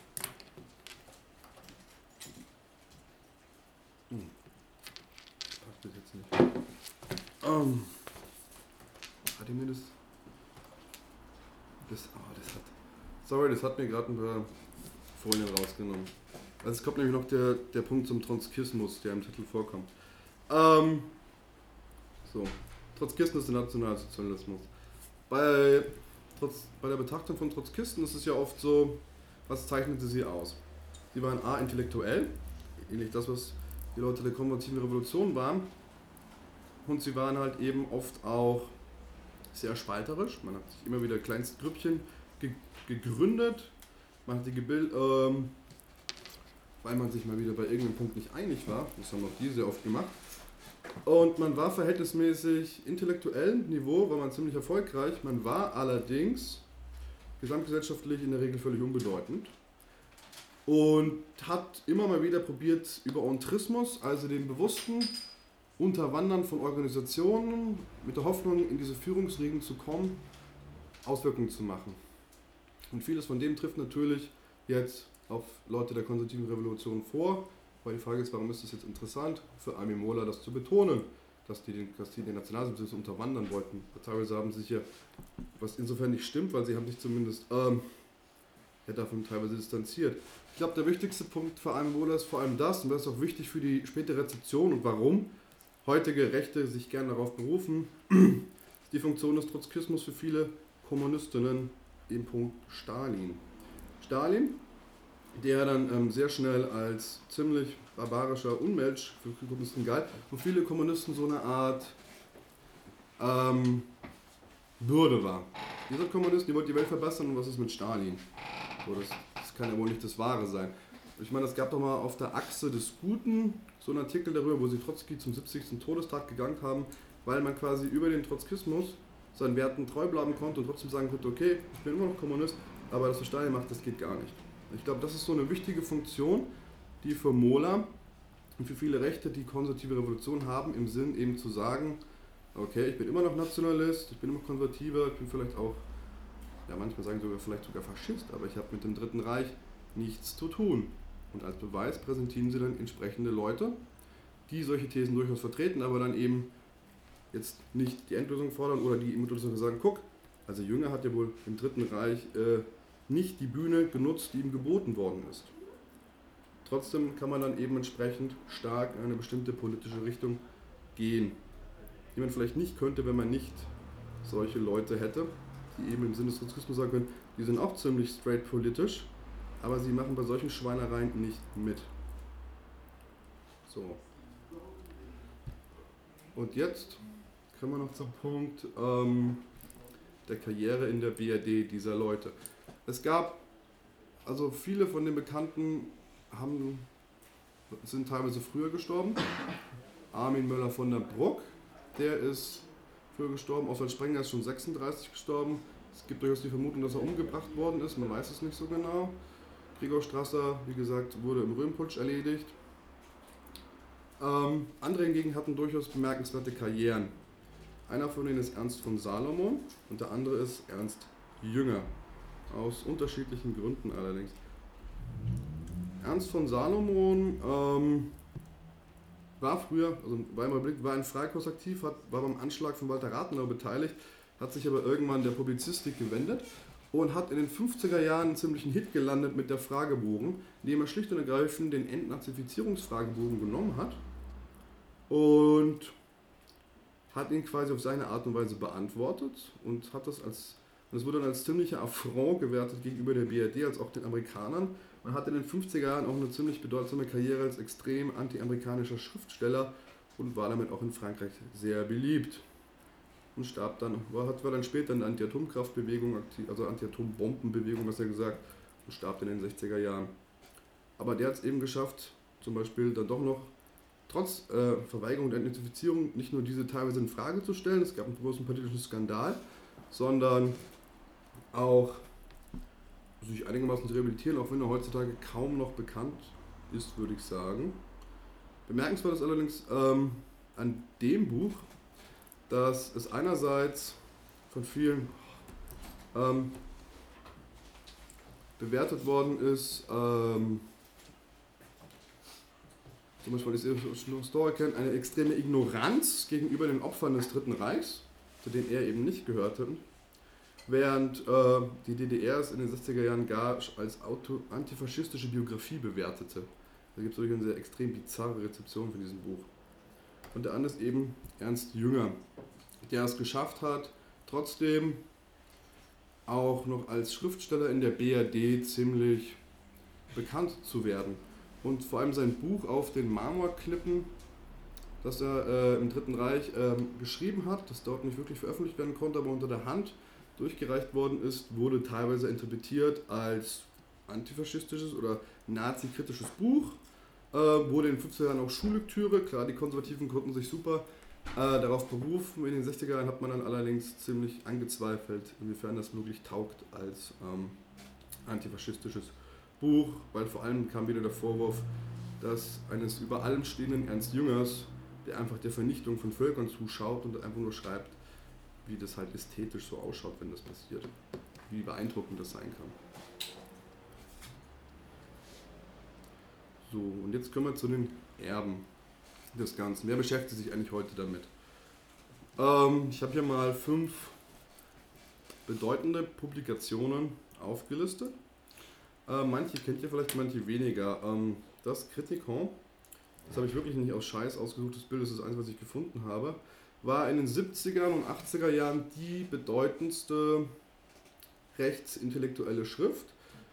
Passt das jetzt nicht. Hat mir das hat mir gerade ein paar Folien rausgenommen. Also es kommt nämlich noch der Punkt zum Trotzkismus, der im Titel vorkommt. Trotzkismus und Nationalsozialismus. Bei der Betrachtung von Trotzkisten ist es ja oft so, was zeichnete sie aus? Sie waren A, intellektuell, ähnlich das, was die Leute der konservativen Revolution waren, und sie waren halt eben oft auch sehr spalterisch. Man hat sich immer wieder Kleinstgrüppchen gegründet, man hat die gebildet, weil man sich mal wieder bei irgendeinem Punkt nicht einig war, das haben auch die sehr oft gemacht. Und man war verhältnismäßig intellektuellem Niveau, war man ziemlich erfolgreich, man war allerdings gesamtgesellschaftlich in der Regel völlig unbedeutend und hat immer mal wieder probiert, über Entrismus, also den bewussten Unterwandern von Organisationen, mit der Hoffnung, in diese Führungsriegen zu kommen, Auswirkungen zu machen. Und vieles von dem trifft natürlich jetzt auf Leute der konservativen Revolution vor, weil die Frage ist, warum ist es jetzt interessant für Armin Mohler, das zu betonen, dass die den Nationalsozialismus unterwandern wollten. Teilweise haben sie sich ja, was insofern nicht stimmt, weil sie haben sich zumindest davon teilweise distanziert. Ich glaube, der wichtigste Punkt für Armin Mohler ist vor allem das, und das ist auch wichtig für die späte Rezeption und warum heutige Rechte sich gerne darauf berufen, die Funktion des Trotzkismus für viele Kommunistinnen im Punkt Stalin. Stalin, der dann sehr schnell als ziemlich barbarischer Unmensch für Kommunisten galt und viele Kommunisten so eine Art Bürde war. Dieser Kommunist, die wollte die Welt verbessern und was ist mit Stalin? So, das kann ja wohl nicht das Wahre sein. Ich meine, es gab doch mal auf der Achse des Guten so einen Artikel darüber, wo sie Trotzki zum 70. Todestag gegangen haben, weil man quasi über den Trotzkismus seinen Werten treu bleiben konnte und trotzdem sagen konnte, okay, ich bin immer noch Kommunist, aber dass er Stalin macht, das geht gar nicht. Ich glaube, das ist so eine wichtige Funktion, die für Mohler und für viele Rechte, die konservative Revolution haben, im Sinn eben zu sagen, okay, ich bin immer noch Nationalist, ich bin immer Konservativer, ich bin vielleicht auch, ja manchmal sagen vielleicht sogar Faschist, aber ich habe mit dem Dritten Reich nichts zu tun. Und als Beweis präsentieren sie dann entsprechende Leute, die solche Thesen durchaus vertreten, aber dann eben jetzt nicht die Endlösung fordern oder die im Endlösung sagen, guck, also Jünger hat ja wohl im Dritten Reich nicht die Bühne genutzt, die ihm geboten worden ist. Trotzdem kann man dann eben entsprechend stark in eine bestimmte politische Richtung gehen, die man vielleicht nicht könnte, wenn man nicht solche Leute hätte, die eben im Sinne des Trotzkismus sagen können, die sind auch ziemlich straight politisch, aber sie machen bei solchen Schweinereien nicht mit. So. Und jetzt kommen wir noch zum Punkt der Karriere in der BRD dieser Leute. Es gab, also viele von den Bekannten sind teilweise früher gestorben. Armin Möller von der Bruck, der ist früher gestorben. Oswald Sprenger ist schon 36 gestorben. Es gibt durchaus die Vermutung, dass er umgebracht worden ist, man weiß es nicht so genau. Gregor Strasser, wie gesagt, wurde im Röhmputsch erledigt. Andere hingegen hatten durchaus bemerkenswerte Karrieren. Einer von denen ist Ernst von Salomon und der andere ist Ernst Jünger. Aus unterschiedlichen Gründen allerdings. Ernst von Salomon war früher, also war in Freikorps aktiv, war beim Anschlag von Walter Rathenau beteiligt, hat sich aber irgendwann der Publizistik gewendet und hat in den 50er Jahren einen ziemlichen Hit gelandet mit der Fragebogen, indem er schlicht und ergreifend den Entnazifizierungsfragebogen genommen hat und hat ihn quasi auf seine Art und Weise beantwortet und hat das das wurde dann als ziemlicher Affront gewertet gegenüber der BRD als auch den Amerikanern. Man hatte in den 50er Jahren auch eine ziemlich bedeutsame Karriere als extrem anti-amerikanischer Schriftsteller und war damit auch in Frankreich sehr beliebt. Und starb dann, war dann später in der Anti-Atomkraftbewegung aktiv, also Anti-Atombombenbewegung, was er gesagt, und starb in den 60er Jahren. Aber der hat es eben geschafft, zum Beispiel dann doch noch trotz Verweigerung der Identifizierung nicht nur diese teilweise in Frage zu stellen, es gab einen großen politischen Skandal, sondern auch sich einigermaßen zu rehabilitieren, auch wenn er heutzutage kaum noch bekannt ist, würde ich sagen. Bemerkenswert ist allerdings an dem Buch, dass es einerseits von vielen bewertet worden ist, zum Beispiel ist Historiker eine extreme Ignoranz gegenüber den Opfern des Dritten Reichs, zu denen er eben nicht gehörte, während die DDR es in den 60er Jahren gar als antifaschistische Biografie bewertete. Da gibt es wirklich eine sehr extrem bizarre Rezeption von diesem Buch. Und der andere ist eben Ernst Jünger, der es geschafft hat, trotzdem auch noch als Schriftsteller in der BRD ziemlich bekannt zu werden. Und vor allem sein Buch Auf den Marmorklippen, das er im Dritten Reich geschrieben hat, das dort nicht wirklich veröffentlicht werden konnte, aber unter der Hand durchgereicht worden ist, wurde teilweise interpretiert als antifaschistisches oder nazi-kritisches Buch, wurde in den 50er Jahren auch Schullektüre, klar, die Konservativen konnten sich super darauf berufen. In den 60er Jahren hat man dann allerdings ziemlich angezweifelt, inwiefern das wirklich taugt als antifaschistisches Buch, weil vor allem kam wieder der Vorwurf, dass eines über allem stehenden Ernst Jüngers, der einfach der Vernichtung von Völkern zuschaut und einfach nur schreibt, wie das halt ästhetisch so ausschaut, wenn das passiert, wie beeindruckend das sein kann. So, und jetzt kommen wir zu den Erben des Ganzen. Wer beschäftigt sich eigentlich heute damit? Ich habe hier mal 5 bedeutende Publikationen aufgelistet. Manche kennt ihr vielleicht, manche weniger. Das Kritikon, das habe ich wirklich nicht aus Scheiß ausgesucht, das Bild ist das einzige, was ich gefunden habe, war in den 70er und 80er Jahren die bedeutendste rechtsintellektuelle Schrift,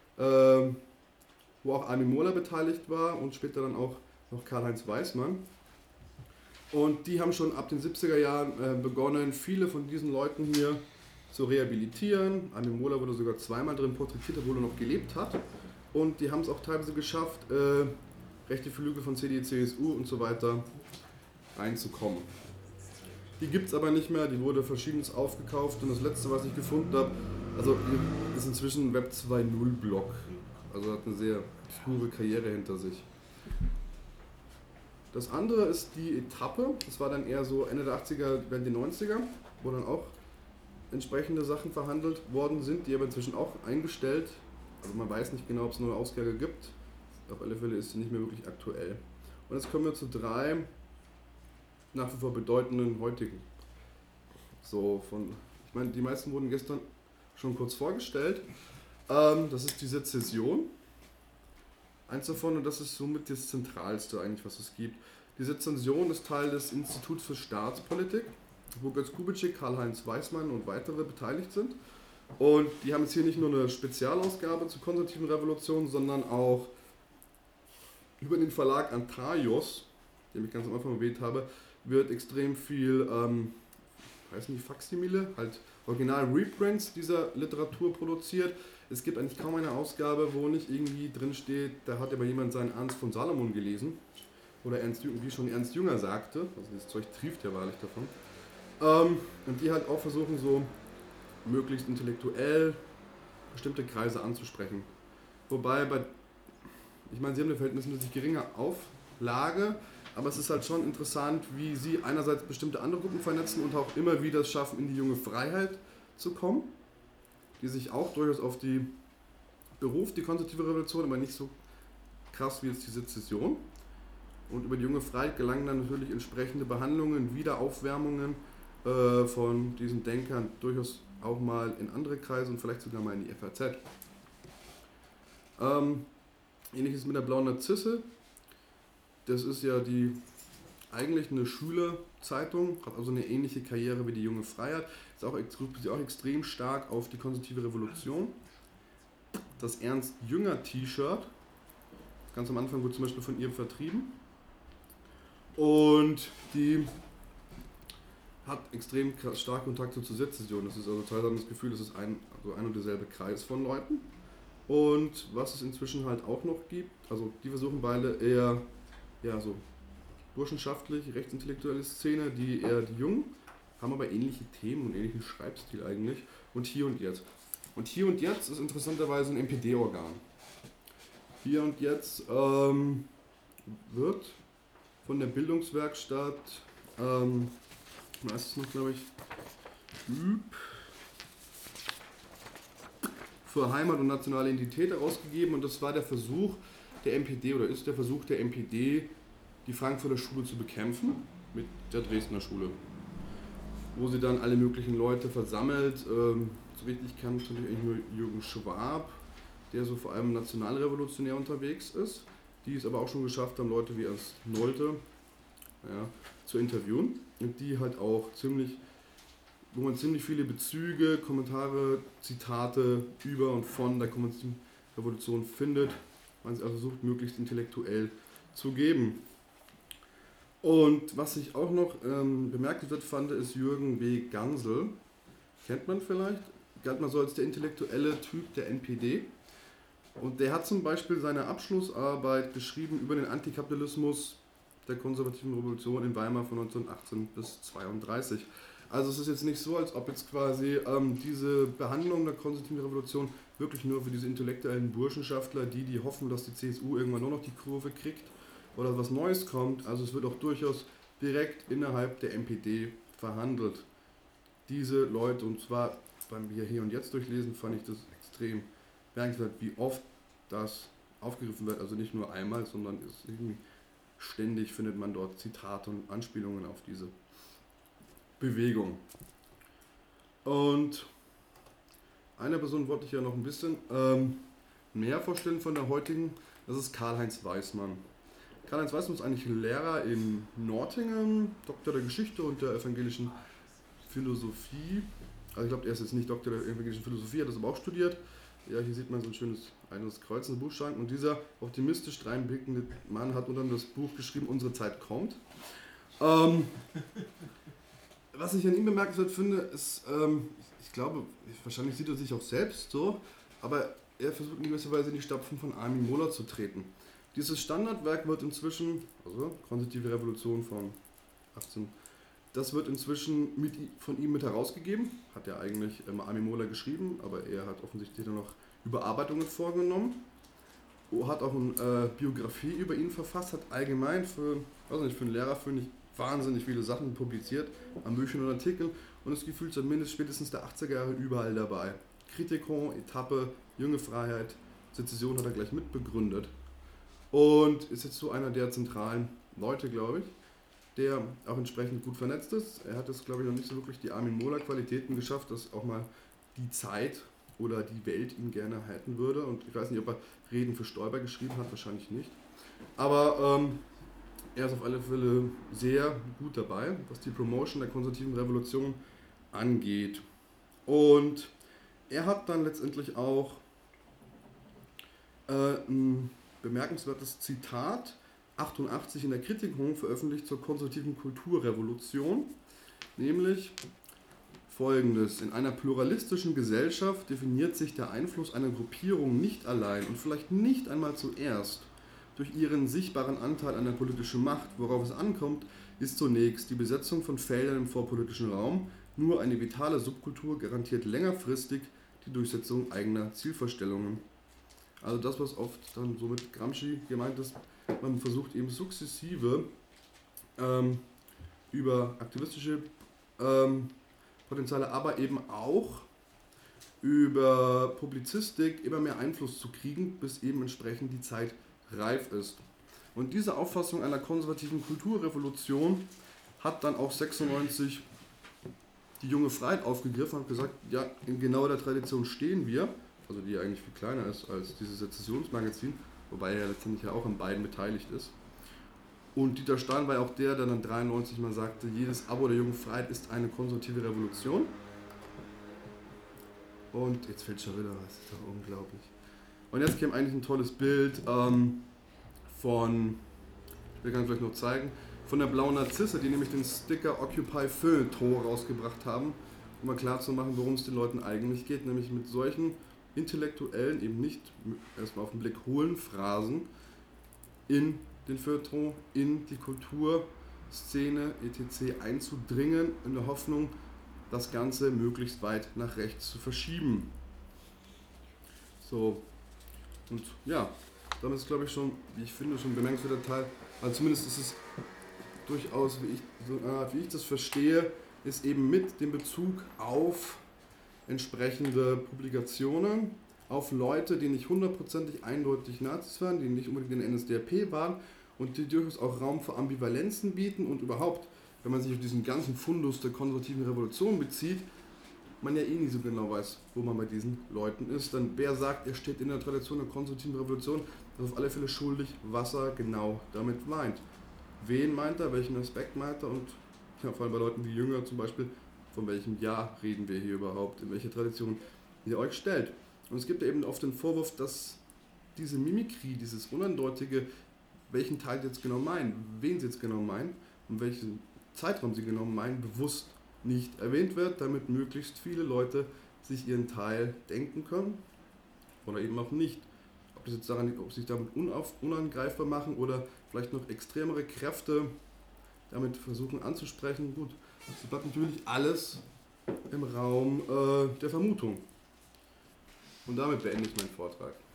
wo auch Armin Mohler beteiligt war und später dann auch noch Karl-Heinz Weismann. Und die haben schon ab den 70er Jahren begonnen, viele von diesen Leuten hier zu rehabilitieren. Armin Mohler wurde sogar zweimal drin porträtiert, obwohl er noch gelebt hat. Und die haben es auch teilweise geschafft, rechte Flügel von CDU, CSU und so weiter reinzukommen. Die gibt es aber nicht mehr, die wurde verschiedenes aufgekauft und das letzte, was ich gefunden habe, also ist inzwischen ein Web 2.0 Blog. Also hat eine sehr obskure Karriere hinter sich. Das andere ist die Etappe, das war dann eher so Ende der 80er, während die 90er, wo dann auch entsprechende Sachen verhandelt worden sind, die aber inzwischen auch eingestellt. Also man weiß nicht genau, ob es neue Ausgabe gibt. Auf alle Fälle ist sie nicht mehr wirklich aktuell. Und jetzt kommen wir zu 3 nach wie vor bedeutenden heutigen. Ich meine, die meisten wurden gestern schon kurz vorgestellt. Das ist die Sezession. Eins davon, und das ist somit das Zentralste eigentlich, was es gibt. Die Sezession ist Teil des Instituts für Staatspolitik, wo Götz Kubitschek, Karl-Heinz Weismann und weitere beteiligt sind. Und die haben jetzt hier nicht nur eine Spezialausgabe zur konservativen Revolution, sondern auch über den Verlag Antaios, den ich ganz am Anfang erwähnt habe, wird extrem viel, Faksimile, halt Original-Reprints dieser Literatur produziert. Es gibt eigentlich kaum eine Ausgabe, wo nicht irgendwie drin steht, da hat aber jemand seinen Ernst von Salomon gelesen. Oder wie schon Ernst Jünger sagte, also das Zeug trieft ja wahrlich davon. Und die halt auch versuchen, so möglichst intellektuell bestimmte Kreise anzusprechen. Wobei ich meine, sie haben eine verhältnismäßig geringe Auflage, aber es ist halt schon interessant, wie sie einerseits bestimmte andere Gruppen vernetzen und auch immer wieder es schaffen, in die junge Freiheit zu kommen, die sich auch durchaus auf die beruft, die konservative Revolution, aber nicht so krass wie jetzt die Sezession. Und über die junge Freiheit gelangen dann natürlich entsprechende Behandlungen, Wiederaufwärmungen von diesen Denkern durchaus auch mal in andere Kreise und vielleicht sogar mal in die FAZ. Ähnliches mit der Blauen Narzisse. Das ist ja eigentlich eine Schülerzeitung, hat also eine ähnliche Karriere wie die Junge Freiheit, ist auch extrem stark auf die konservative Revolution. Das Ernst-Jünger-T-Shirt, ganz am Anfang wurde zum Beispiel von ihr vertrieben, und die hat extrem stark Kontakt zur Sezession. Das ist also teilweise das Gefühl, das ist ein und derselbe Kreis von Leuten. Und was es inzwischen halt auch noch gibt, also die versuchen beide eher so burschenschaftlich, rechtsintellektuelle Szene, die eher die Jungen, haben aber ähnliche Themen und ähnlichen Schreibstil eigentlich. Und Hier und Jetzt. Und Hier und Jetzt ist interessanterweise ein NPD-Organ. Hier und Jetzt wird von der Bildungswerkstatt, was ist es noch, glaube ich, für Heimat und nationale Identität herausgegeben, und das war der Versuch der NPD, oder ist der Versuch der NPD, die Frankfurter Schule zu bekämpfen mit der Dresdner Schule, wo sie dann alle möglichen Leute versammelt. So richtig kann natürlich eigentlich nur Jürgen Schwab, der so vor allem nationalrevolutionär unterwegs ist, die es aber auch schon geschafft haben, Leute wie Ernst Nolte zu interviewen, und die halt auch wo man ziemlich viele Bezüge, Kommentare, Zitate über und von der kommunistischen Revolution findet, man sie also versucht, möglichst intellektuell zu geben. Und was ich auch noch bemerkenswert fand, ist Jürgen W. Gansel. Kennt man vielleicht? Galt mal so als der intellektuelle Typ der NPD. Und der hat zum Beispiel seine Abschlussarbeit geschrieben über den Antikapitalismus der konservativen Revolution in Weimar von 1918 bis 1932. Also es ist jetzt nicht so, als ob jetzt quasi diese Behandlung der konservativen Revolution wirklich nur für diese intellektuellen Burschenschaftler, die hoffen, dass die CSU irgendwann nur noch die Kurve kriegt oder was Neues kommt. Also es wird auch durchaus direkt innerhalb der NPD verhandelt. Diese Leute, und zwar beim Hier und Jetzt durchlesen, fand ich das extrem bemerkenswert, wie oft das aufgegriffen wird. Also nicht nur einmal, sondern ständig findet man dort Zitate und Anspielungen auf diese Bewegung. Und eine Person wollte ich ja noch ein bisschen mehr vorstellen von der heutigen, das ist Karl-Heinz Weismann. Karl-Heinz Weismann ist eigentlich Lehrer in Nordhingen, Doktor der Geschichte und der evangelischen Philosophie. Also ich glaube, er ist jetzt nicht Doktor der evangelischen Philosophie, hat das aber auch studiert. Ja, hier sieht man so ein schönes Kreuz in den Buchstaben. Und dieser optimistisch dreinblickende Mann hat unter anderem das Buch geschrieben, Unsere Zeit kommt. Was ich an ihm bemerkenswert finde, ist, ich glaube, wahrscheinlich sieht er sich auch selbst so, aber er versucht in gewisser Weise in die Stapfen von Armin Mohler zu treten. Dieses Standardwerk wird inzwischen, also Konservative Revolution von 18, das wird inzwischen von ihm mit herausgegeben, hat ja eigentlich Armin Mohler geschrieben, aber er hat offensichtlich dann noch Überarbeitungen vorgenommen, hat auch eine Biografie über ihn verfasst, hat allgemein für einen Lehrer, finde ich, wahnsinnig viele Sachen publiziert, an Büchern und Artikeln, und das Gefühl zumindest spätestens der 80er Jahre überall dabei. Kritikon, Etappe, Junge Freiheit, Sezession hat er gleich mitbegründet und ist jetzt so einer der zentralen Leute, glaube ich, der auch entsprechend gut vernetzt ist. Er hat es, glaube ich, noch nicht so wirklich die Armin Mohler Qualitäten geschafft, dass auch mal die Zeit oder die Welt ihn gerne halten würde, und ich weiß nicht, ob er Reden für Stoiber geschrieben hat, wahrscheinlich nicht, aber er ist auf alle Fälle sehr gut dabei, was die Promotion der konservativen Revolution angeht. Und er hat dann letztendlich auch ein bemerkenswertes Zitat 88 in der Kritikon veröffentlicht zur konservativen Kulturrevolution, nämlich Folgendes: In einer pluralistischen Gesellschaft definiert sich der Einfluss einer Gruppierung nicht allein und vielleicht nicht einmal zuerst durch ihren sichtbaren Anteil an der politischen Macht. Worauf es ankommt, ist zunächst die Besetzung von Feldern im vorpolitischen Raum. Nur eine vitale Subkultur garantiert längerfristig die Durchsetzung eigener Zielvorstellungen. Also das, was oft dann so mit Gramsci gemeint ist, man versucht eben sukzessive über aktivistische Potenziale, aber eben auch über Publizistik immer mehr Einfluss zu kriegen, bis eben entsprechend die Zeit reif ist. Und diese Auffassung einer konservativen Kulturrevolution hat dann auch 96 die junge Freiheit aufgegriffen und gesagt, ja, in genau der Tradition stehen wir, also die eigentlich viel kleiner ist als dieses Sezessionsmagazin, wobei er letztendlich ja auch an beiden beteiligt ist. Und Dieter Stahn war ja auch der dann 93 mal sagte, jedes Abo der jungen Freiheit ist eine konservative Revolution. Und jetzt fällt schon wieder was, das ist doch unglaublich. Und jetzt käme eigentlich ein tolles Bild von, ich kann es euch noch zeigen, von der Blauen Narzisse, die nämlich den Sticker Occupy Feuilleton rausgebracht haben, um mal klarzumachen, worum es den Leuten eigentlich geht, nämlich mit solchen intellektuellen, eben nicht erstmal auf den Blick hohlen Phrasen in den Feuilleton, in die Kulturszene etc. einzudringen, in der Hoffnung, das Ganze möglichst weit nach rechts zu verschieben. So, und ja, damit ist, glaube ich, schon, wie ich finde, schon ein bemerkenswerter Teil, also zumindest ist es durchaus, wie ich das verstehe, ist eben mit dem Bezug auf entsprechende Publikationen, auf Leute, die nicht hundertprozentig eindeutig Nazis waren, die nicht unbedingt in der NSDAP waren und die durchaus auch Raum für Ambivalenzen bieten und überhaupt, wenn man sich auf diesen ganzen Fundus der konservativen Revolution bezieht, man ja eh nie so genau weiß, wo man bei diesen Leuten ist. Dann wer sagt, er steht in der Tradition der konservativen Revolution, ist auf alle Fälle schuldig, was er genau damit meint. Wen meint er, welchen Aspekt meint er und ja, vor allem bei Leuten wie Jünger zum Beispiel, von welchem Jahr reden wir hier überhaupt, in welcher Tradition ihr euch stellt. Und es gibt ja eben oft den Vorwurf, dass diese Mimikrie, dieses Uneindeutige, welchen Teil sie jetzt genau meinen, wen sie jetzt genau meinen und welchen Zeitraum sie genau meinen, bewusst nicht erwähnt wird, damit möglichst viele Leute sich ihren Teil denken können oder eben auch nicht. Ob das jetzt daran liegt, ob sie sich damit unangreifbar machen oder vielleicht noch extremere Kräfte damit versuchen anzusprechen. Gut, das bleibt natürlich alles im Raum der Vermutung. Und damit beende ich meinen Vortrag.